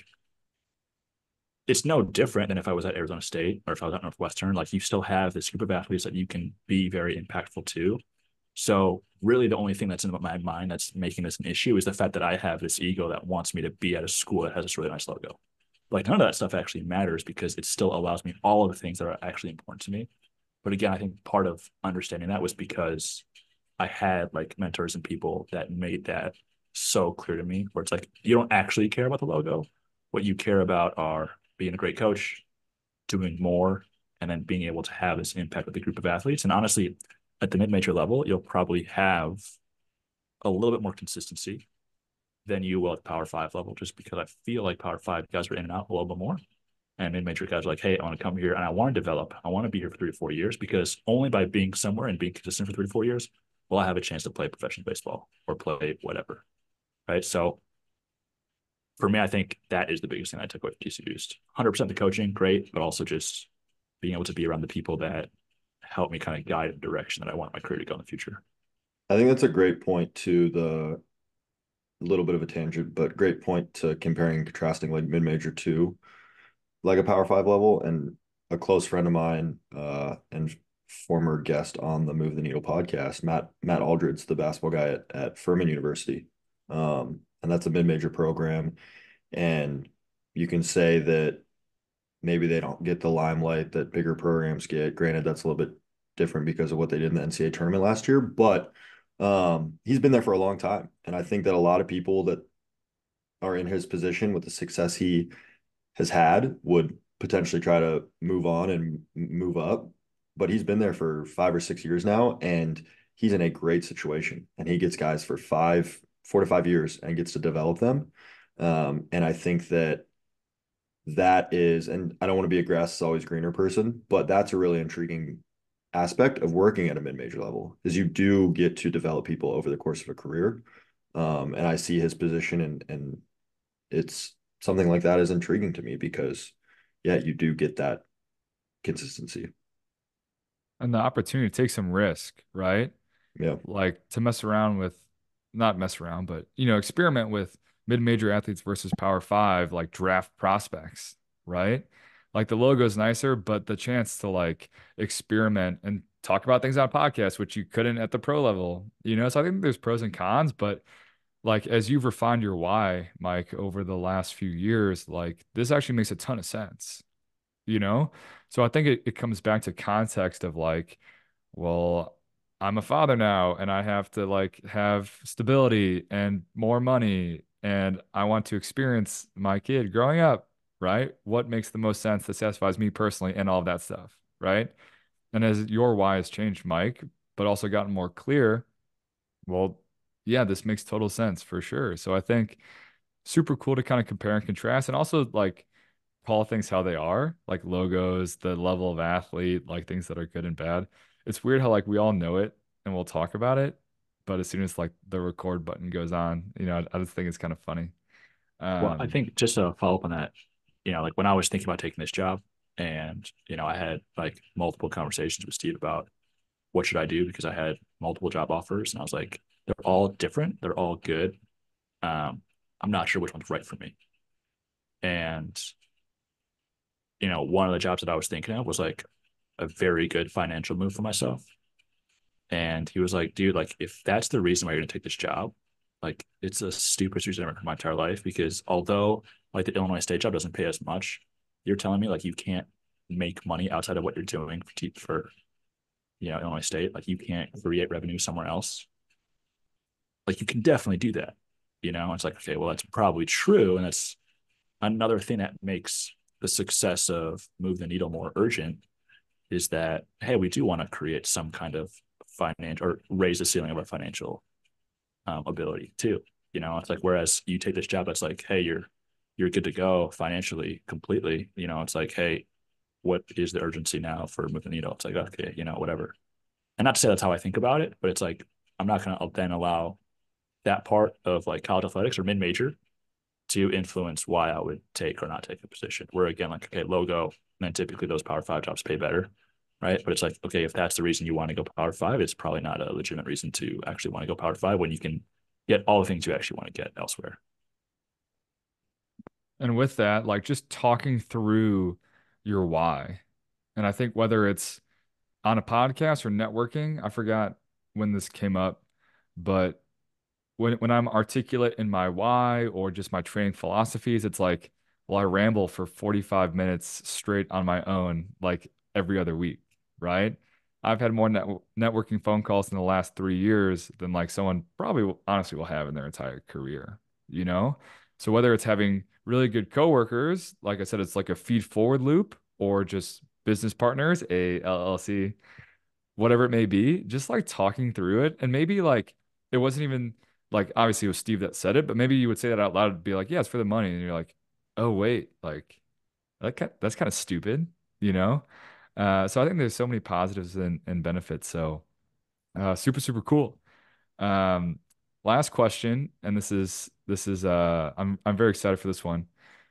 it's no different than if I was at Arizona State or if I was at Northwestern. Like you still have this group of athletes that you can be very impactful to. So really the only thing that's in my mind that's making this an issue is the fact that I have this ego that wants me to be at a school that has this really nice logo. Like none of that stuff actually matters because it still allows me all of the things that are actually important to me. But again, I think part of understanding that was because I had like mentors and people that made that so clear to me, where it's like, you don't actually care about the logo. What you care about are being a great coach, doing more, and then being able to have this impact with a group of athletes. And honestly, at the mid-major level, you'll probably have a little bit more consistency than you will at the Power Five level, just because I feel like Power Five guys are in and out a little bit more. And mid-major guys are like, hey, I want to come here and I want to develop. I want to be here for three to four years because only by being somewhere and being consistent for three to four years will I have a chance to play professional baseball or play whatever. Right. So for me, I think that is the biggest thing I took away from T C Boost. one hundred percent the coaching, great, but also just being able to be around the people that help me kind of guide the direction that I want my career to go in the future. I think that's a great point to the little bit of a tangent, but great point to comparing and contrasting like mid-major to like a Power Five level. And a close friend of mine, uh, and former guest on the Move the Needle podcast, Matt Matt Aldridge, the basketball guy at, at Furman University. Um, and that's a mid-major program. And you can say that maybe they don't get the limelight that bigger programs get. Granted, that's a little bit different because of what they did in the N C double A tournament last year, but um, he's been there for a long time. And I think that a lot of people that are in his position with the success he has had would potentially try to move on and move up. But he's been there for five or six years now, and he's in a great situation. And he gets guys for five, four to five years and gets to develop them. Um, and I think that that is, and I don't want to be a grass is always greener person, but that's a really intriguing aspect of working at a mid-major level is you do get to develop people over the course of a career. Um, and I see his position and and it's something like that is intriguing to me because yeah, you do get that consistency. And the opportunity to take some risk, right? Yeah. Like to mess around with, not mess around, but you know, experiment with mid-major athletes versus Power Five, like draft prospects, right? Like the logo's nicer, but the chance to like experiment and talk about things on a podcast, which you couldn't at the pro level, you know. So I think there's pros and cons, but like as you've refined your why, Mike, over the last few years, like this actually makes a ton of sense, you know? So I think it, it comes back to context of like, well, I'm a father now and I have to like have stability and more money and I want to experience my kid growing up right? What makes the most sense that satisfies me personally and all of that stuff, right? And as your why has changed, Mike, but also gotten more clear, well, yeah, this makes total sense for sure. So I think super cool to kind of compare and contrast and also like call things how they are, like logos, the level of athlete, like things that are good and bad. It's weird how like we all know it and we'll talk about it, but as soon as like the record button goes on, you know, I, I just think it's kind of funny. Well, I Um, think just to follow up on that, you know, like when I was thinking about taking this job and, you know, I had like multiple conversations with Steve about what should I do because I had multiple job offers and I was like, they're all different. They're all good. Um, I'm not sure which one's right for me. And, you know, one of the jobs that I was thinking of was like a very good financial move for myself. And he was like, dude, like if that's the reason why you're gonna take this job, like it's the stupidest reason I've ever heard in my entire life. Because although like the Illinois State job doesn't pay as much, you're telling me like you can't make money outside of what you're doing for, for you know Illinois State. Like you can't create revenue somewhere else. Like you can definitely do that. You know, it's like okay, well that's probably true, and that's another thing that makes the success of Move the Needle more urgent is that hey, we do want to create some kind of financial or raise the ceiling of our financial um, ability too. You know, it's like whereas you take this job that's like, hey, you're you're good to go financially completely. You know, it's like, hey, what is the urgency now for Move the Needle? It's like, okay, you know, whatever. And not to say that's how I think about it, but it's like I'm not going to then allow that part of like college athletics or mid major to influence why I would take or not take a position. Where again, like, okay, logo, and then typically those power five jobs pay better, right? But it's like, okay, if that's the reason you want to go power five, it's probably not a legitimate reason to actually want to go power five when you can get all the things you actually want to get elsewhere. and with that, like just talking through your why. And I think whether it's on a podcast or networking, I forgot when this came up, but when when I'm articulate in my why or just my training philosophies, it's like, well, I ramble for forty-five minutes straight on my own, like every other week, right? I've had more net networking phone calls in the last three years than like someone probably will- honestly will have in their entire career, you know? So whether it's having really good coworkers, like I said, it's like a feed forward loop or just business partners, a L L C, whatever it may be, just like talking through it. And maybe like it wasn't even like obviously it was Steve that said it, but maybe you would say that out loud and be like, yeah, it's for the money. And you're like, oh, wait, like that kind that's kind of stupid, you know? Uh, so I think there's so many positives and, and benefits. So uh, super, super cool. Um, last question, and this is this is uh I'm I'm very excited for this one.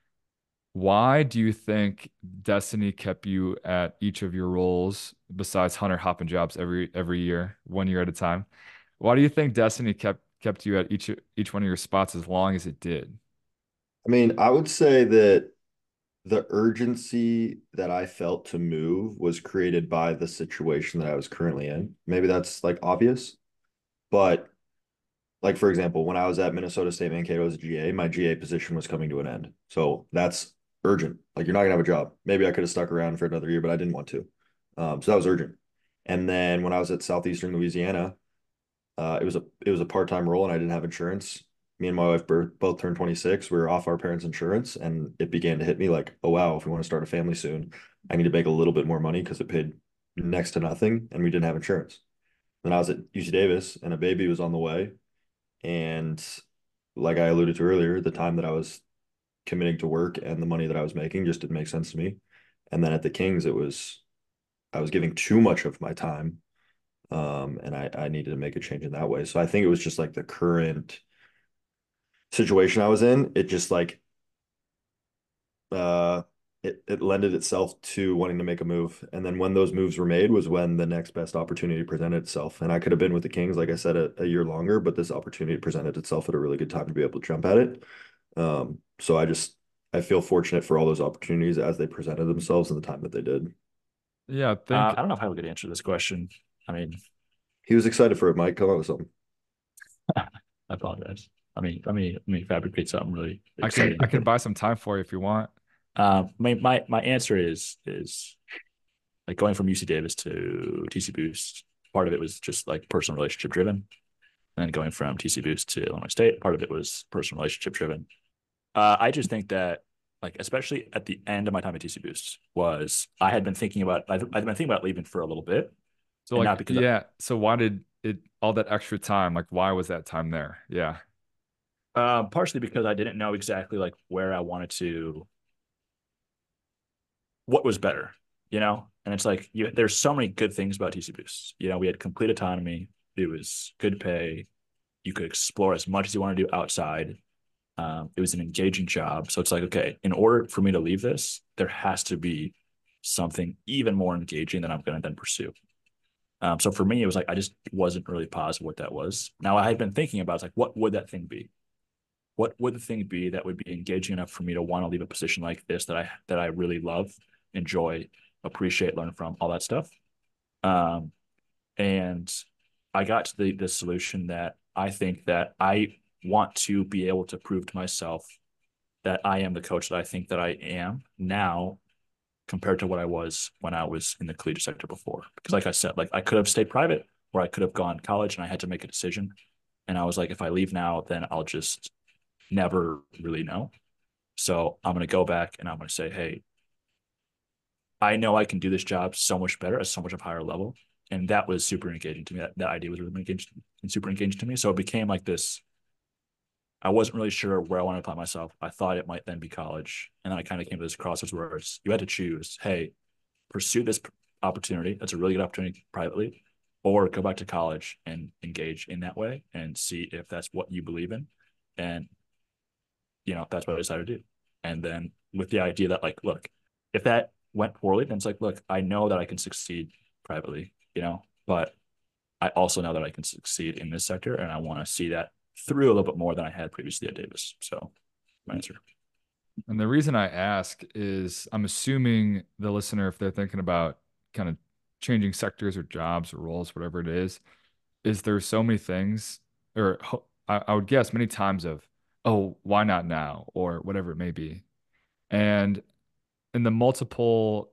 Why do you think Destiny kept you at each of your roles besides Hunter hopping jobs every every year, one year at a time? Why do you think Destiny kept kept you at each each one of your spots as long as it did? I mean, I would say that the urgency that I felt to move was created by the situation that I was currently in. Maybe that's like obvious, but like for example, when I was at Minnesota State Mankato as a G A, my G A position was coming to an end. So that's urgent. Like you're not gonna have a job. Maybe I could have stuck around for another year, but I didn't want to. Um, so that was urgent. And then when I was at Southeastern Louisiana, uh, it was a it was a part-time role and I didn't have insurance. Me and my wife both turned twenty-six. We were off our parents' insurance, and it began to hit me like, oh wow, if we want to start a family soon, I need to make a little bit more money because it paid next to nothing, and we didn't have insurance. Then I was at U C Davis, and a baby was on the way, and like I alluded to earlier, the time that I was committing to work and the money that I was making just didn't make sense to me. And then at the Kings, it was I was giving too much of my time, um, and I I needed to make a change in that way. So I think it was just like the current situation I was in. It just like uh it, it lended itself to wanting to make a move. And then when those moves were made was when the next best opportunity presented itself. And I could have been with the Kings, like I said, a, a year longer, but this opportunity presented itself at a really good time to be able to jump at it. Um, so I just I feel fortunate for all those opportunities as they presented themselves in the time that they did. Yeah, I Uh, think I don't know if I have a good answer to this question. I mean, He was excited for it, Mike. Come up with something. I apologize. I mean, let me let me fabricate something really I can exciting. I can buy some time for you if you want. Um, my my my answer is is like going from U C Davis to T C Boost. Part of it was just like personal relationship driven, and then going from T C Boost to Illinois State. Part of it was personal relationship driven. Uh, I just think that like especially at the end of my time at T C Boost, was I had been thinking about I've, I've been thinking about leaving for a little bit, So and like, not because yeah. So why did it all that extra time? Like, why was that time there? Yeah. uh, partially because I didn't know exactly like where I wanted to, what was better, you know. And it's like you, there's so many good things about T C Boost. You know, we had complete autonomy. It was good pay. You could explore as much as you want to do outside. Um, it was an engaging job. So it's like, okay, in order for me to leave this, there has to be something even more engaging that I'm going to then pursue. Um, so for me, it was like I just wasn't really positive what that was. Now I had been thinking about, it's like, what would that thing be? What would the thing be that would be engaging enough for me to want to leave a position like this that I that I really love, enjoy, appreciate, learn from, all that stuff. Um, and I got to the the solution that I think that I want to be able to prove to myself that I am the coach that I think that I am now compared to what I was when I was in the collegiate sector before. Because like I said, like I could have stayed private or I could have gone to college and I had to make a decision. And I was like, if I leave now, then I'll just never really know. So I'm going to go back and I'm going to say, hey, I know I can do this job so much better at so much of a higher level. And that was super engaging to me. That, that idea was really engaged and super engaged to me. So it became like this. I wasn't really sure where I wanted to apply myself. I thought it might then be college. And then I kind of came to this crossroads where it's, you had to choose, hey, pursue this opportunity. That's a really good opportunity privately, or go back to college and engage in that way and see if that's what you believe in. And, you know, that's what I decided to do. And then with the idea that, like, look, if that went poorly, then it's like, look, I know that I can succeed privately, you know, but I also know that I can succeed in this sector. And I want to see that through a little bit more than I had previously at Davis. So my answer. And the reason I ask is I'm assuming the listener, if they're thinking about kind of changing sectors or jobs or roles, whatever it is, is there so many things, or I, I would guess many times of, oh, why not now? Or whatever it may be. And in the multiple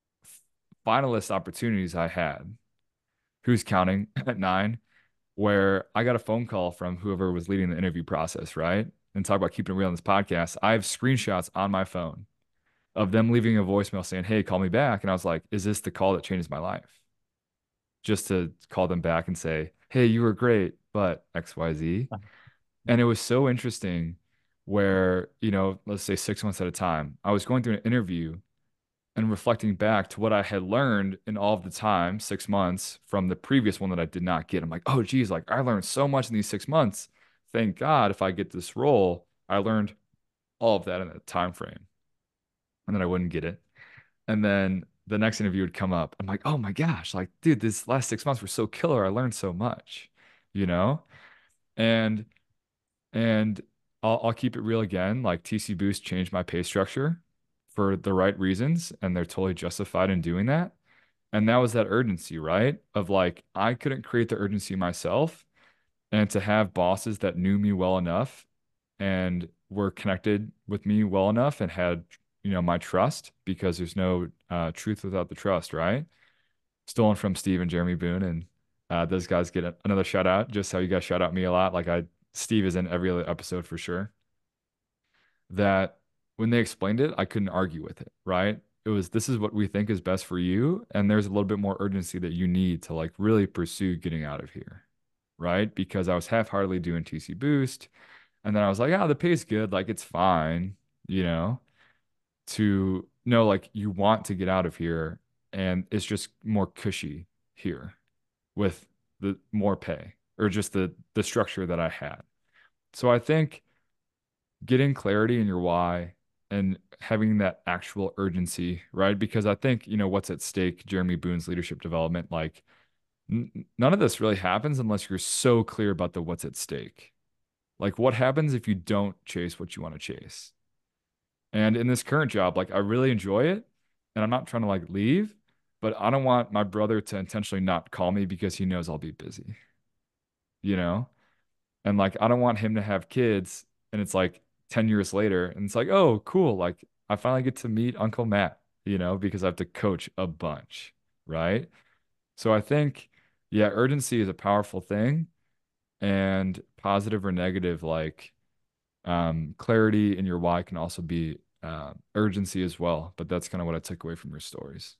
finalist opportunities I had, who's counting at nine, where I got a phone call from whoever was leading the interview process, right? And talk about keeping it real on this podcast. I have screenshots on my phone of them leaving a voicemail saying, hey, call me back. And I was like, is this the call that changes my life? Just to call them back and say, hey, you were great, but X Y Z. And it was so interesting where, you know, let's say six months at a time, I was going through an interview and reflecting back to what I had learned in all of the time, six months from the previous one that I did not get. I'm like, oh, geez, like I learned so much in these six months. Thank God if I get this role, I learned all of that in that time frame. And then I wouldn't get it. And then the next interview would come up. I'm like, oh my gosh, like, dude, this last six months were so killer. I learned so much, you know? And and I'll I'll keep it real again. Like T C Boost changed my pay structure for the right reasons, and they're totally justified in doing that. And that was that urgency, right? Of like, I couldn't create the urgency myself. And to have bosses that knew me well enough and were connected with me well enough and had, you know, my trust, because there's no uh, truth without the trust, right? Stolen from Steve and Jeremy Boone. And uh, those guys get a- another shout out, just how you guys shout out me a lot. Like I, Steve is in every other episode for sure. That when they explained it, I couldn't argue with it, right? It was, this is what we think is best for you. And there's a little bit more urgency that you need to like really pursue getting out of here, right? Because I was half-heartedly doing T C Boost. And then I was like, oh, the pay's good. Like it's fine, you know, to know like you want to get out of here and it's just more cushy here with the more pay or just the the structure that I had. So I think getting clarity in your why and having that actual urgency, right? Because I think, you know, what's at stake, Jeremy Boone's leadership development, like n- none of this really happens unless you're so clear about the what's at stake. Like what happens if you don't chase what you want to chase? And in this current job, like I really enjoy it and I'm not trying to like leave, but I don't want my brother to intentionally not call me because he knows I'll be busy, you know? And like, I don't want him to have kids and it's like ten years later and it's like, oh, cool. Like, I finally get to meet Uncle Matt, you know, because I have to coach a bunch. Right. So I think, yeah, urgency is a powerful thing and positive or negative, like, um, clarity in your why can also be uh, urgency as well. But that's kind of what I took away from your stories.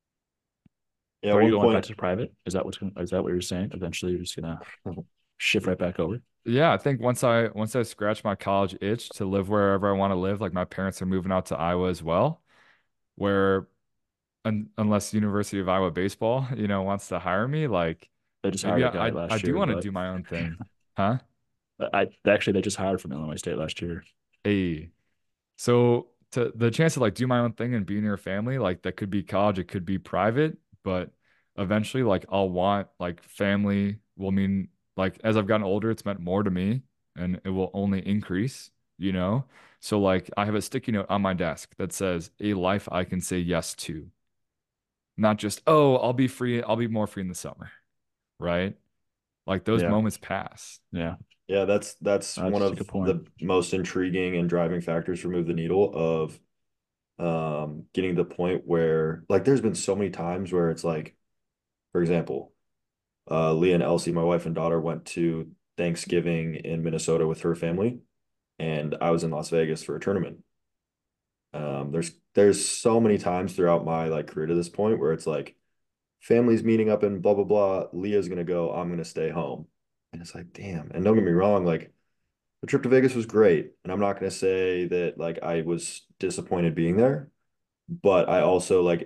Yeah, So at are you one going back point, to private? Is that what's gonna, is that what you're saying? Eventually, you're just gonna shift right back over. Yeah, I think once I once I scratch my college itch to live wherever I want to live, like my parents are moving out to Iowa as well, where un unless University of Iowa baseball, you know, wants to hire me, like They just maybe hired a I guy I, I last do year, want to but do my own thing. Huh? I actually they just hired from Illinois State last year. Hey. So to the chance to like do my own thing and be near family, like that could be college, it could be private, but eventually like I'll want like family will mean like as I've gotten older, it's meant more to me and it will only increase, you know? So like I have a sticky note on my desk that says a life I can say yes to. Not just, oh, I'll be free, I'll be more free in the summer, right? Like those Yeah, moments pass. yeah, yeah, that's that's one that's a of good point. the most intriguing and driving factors for Move the Needle of um getting to the point where like there's been so many times where it's like, for example, uh Leah and Elsie, my wife and daughter, went to Thanksgiving in Minnesota with her family, and I was in Las Vegas for a tournament. Um, there's there's so many times throughout my like career to this point where it's like family's meeting up and blah blah blah. Leah's gonna go, I'm gonna stay home. And it's like, damn. And don't get me wrong, like the trip to Vegas was great. And I'm not gonna say that like I was disappointed being there, but I also like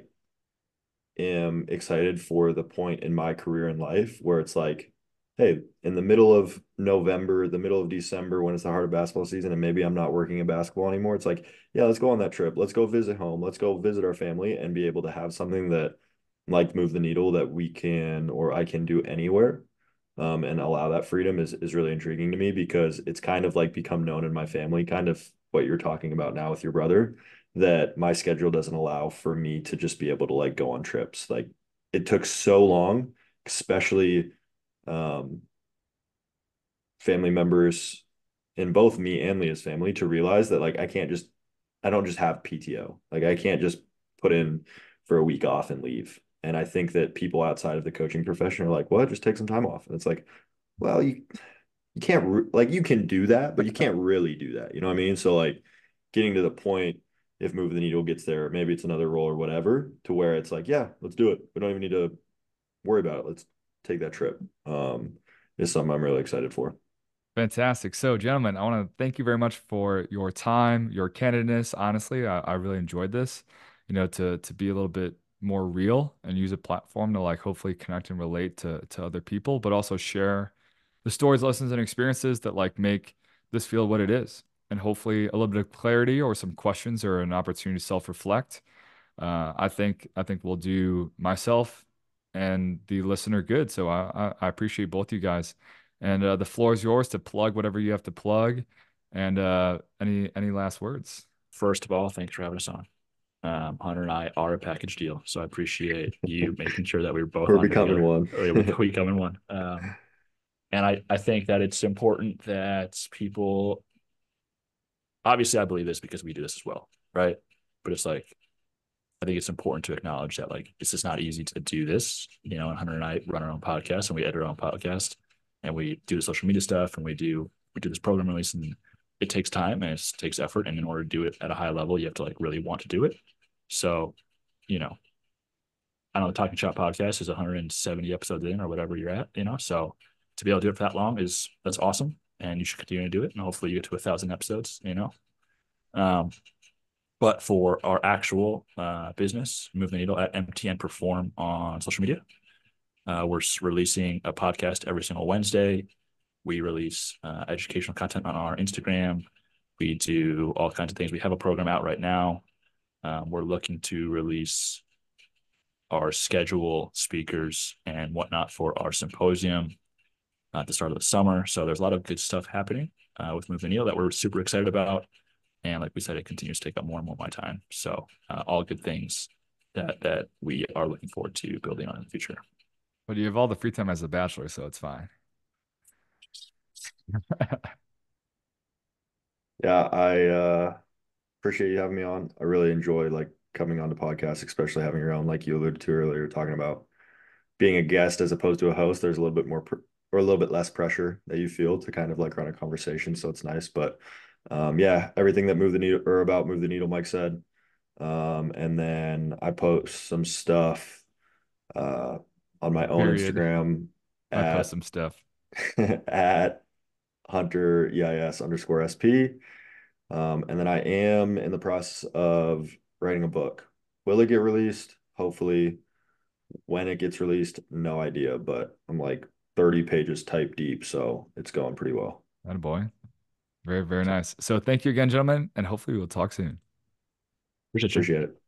am excited for the point in my career in life where it's like, hey, in the middle of November, the middle of December, when it's the heart of basketball season, and maybe I'm not working in basketball anymore, it's like, yeah, let's go on that trip. Let's go visit home. Let's go visit our family and be able to have something that like Move the Needle that we can or I can do anywhere. Um, and allow that freedom is is really intriguing to me because it's kind of like become known in my family, kind of what you're talking about now with your brother, that my schedule doesn't allow for me to just be able to like go on trips. Like it took so long, especially um, family members in both me and Leah's family to realize that like I can't just I don't just have P T O. Like I can't just put in for a week off and leave. And I think that people outside of the coaching profession are like, "What? Just take some time off." And it's like, well, you you can't re- like you can do that, but you can't really do that. You know what I mean? So like getting to the point if Move the Needle gets there, maybe it's another role or whatever, to where it's like, yeah, let's do it. We don't even need to worry about it. Let's take that trip. Um, is something I'm really excited for. Fantastic. So, gentlemen, I want to thank you very much for your time, your candidness. Honestly, I, I really enjoyed this, you know, to to be a little bit more real and use a platform to like hopefully connect and relate to to other people, but also share the stories, lessons, and experiences that like make this field what it is. And hopefully a little bit of clarity or some questions or an opportunity to self-reflect. Uh, I think I think we'll do myself and the listener good. So I, I, I appreciate both you guys. And uh, the floor is yours to plug whatever you have to plug. And uh, any any last words? First of all, thanks for having us on. Um, Hunter and I are a package deal, so I appreciate you making sure that we were both We're on here becoming together. one. We, we come in one. Um, and I, I think that it's important that people, obviously, I believe this because we do this as well, right? But it's like, I think it's important to acknowledge that like it's just not easy to do this. You know, and Hunter and I run our own podcast and we edit our own podcast and we do the social media stuff and we do we do this program release and it takes time and it takes effort. And in order to do it at a high level, you have to like really want to do it. So, you know, I know the Talking Shop podcast is one hundred seventy episodes in or whatever you're at, you know. So to be able to do it for that long is that's awesome. And you should continue to do it. And hopefully you get to a thousand episodes, you know. Um, but for our actual uh, business, Move the Needle at M T N Perform on social media. Uh, we're releasing a podcast every single Wednesday. We release uh, educational content on our Instagram. We do all kinds of things. We have a program out right now. Um, we're looking to release our schedule, speakers, and whatnot for our symposium uh, at the start of the summer. So there's a lot of good stuff happening uh, with Move the Needle that we're super excited about. And like we said, it continues to take up more and more of my time. So uh, all good things that that we are looking forward to building on in the future. But you have all the free time as a bachelor, so it's fine. Yeah, I uh appreciate you having me on. I really enjoy like coming on the podcast, especially having your own, like you alluded to earlier, talking about being a guest as opposed to a host. There's a little bit more pr or a little bit less pressure that you feel to kind of like run a conversation. So it's nice. But Um, yeah, everything that moved the needle or about move the needle, Mike said. Um, and then I post some stuff uh on my own Period. Instagram I post at some stuff. at Hunter E I S underscore S P. Um, and then I am in the process of writing a book. Will it get released? Hopefully. When it gets released, no idea, but I'm like thirty pages type deep, so it's going pretty well. That boy. Very, very So nice. So thank you again, gentlemen, and hopefully we'll talk soon. Appreciate you. appreciate it.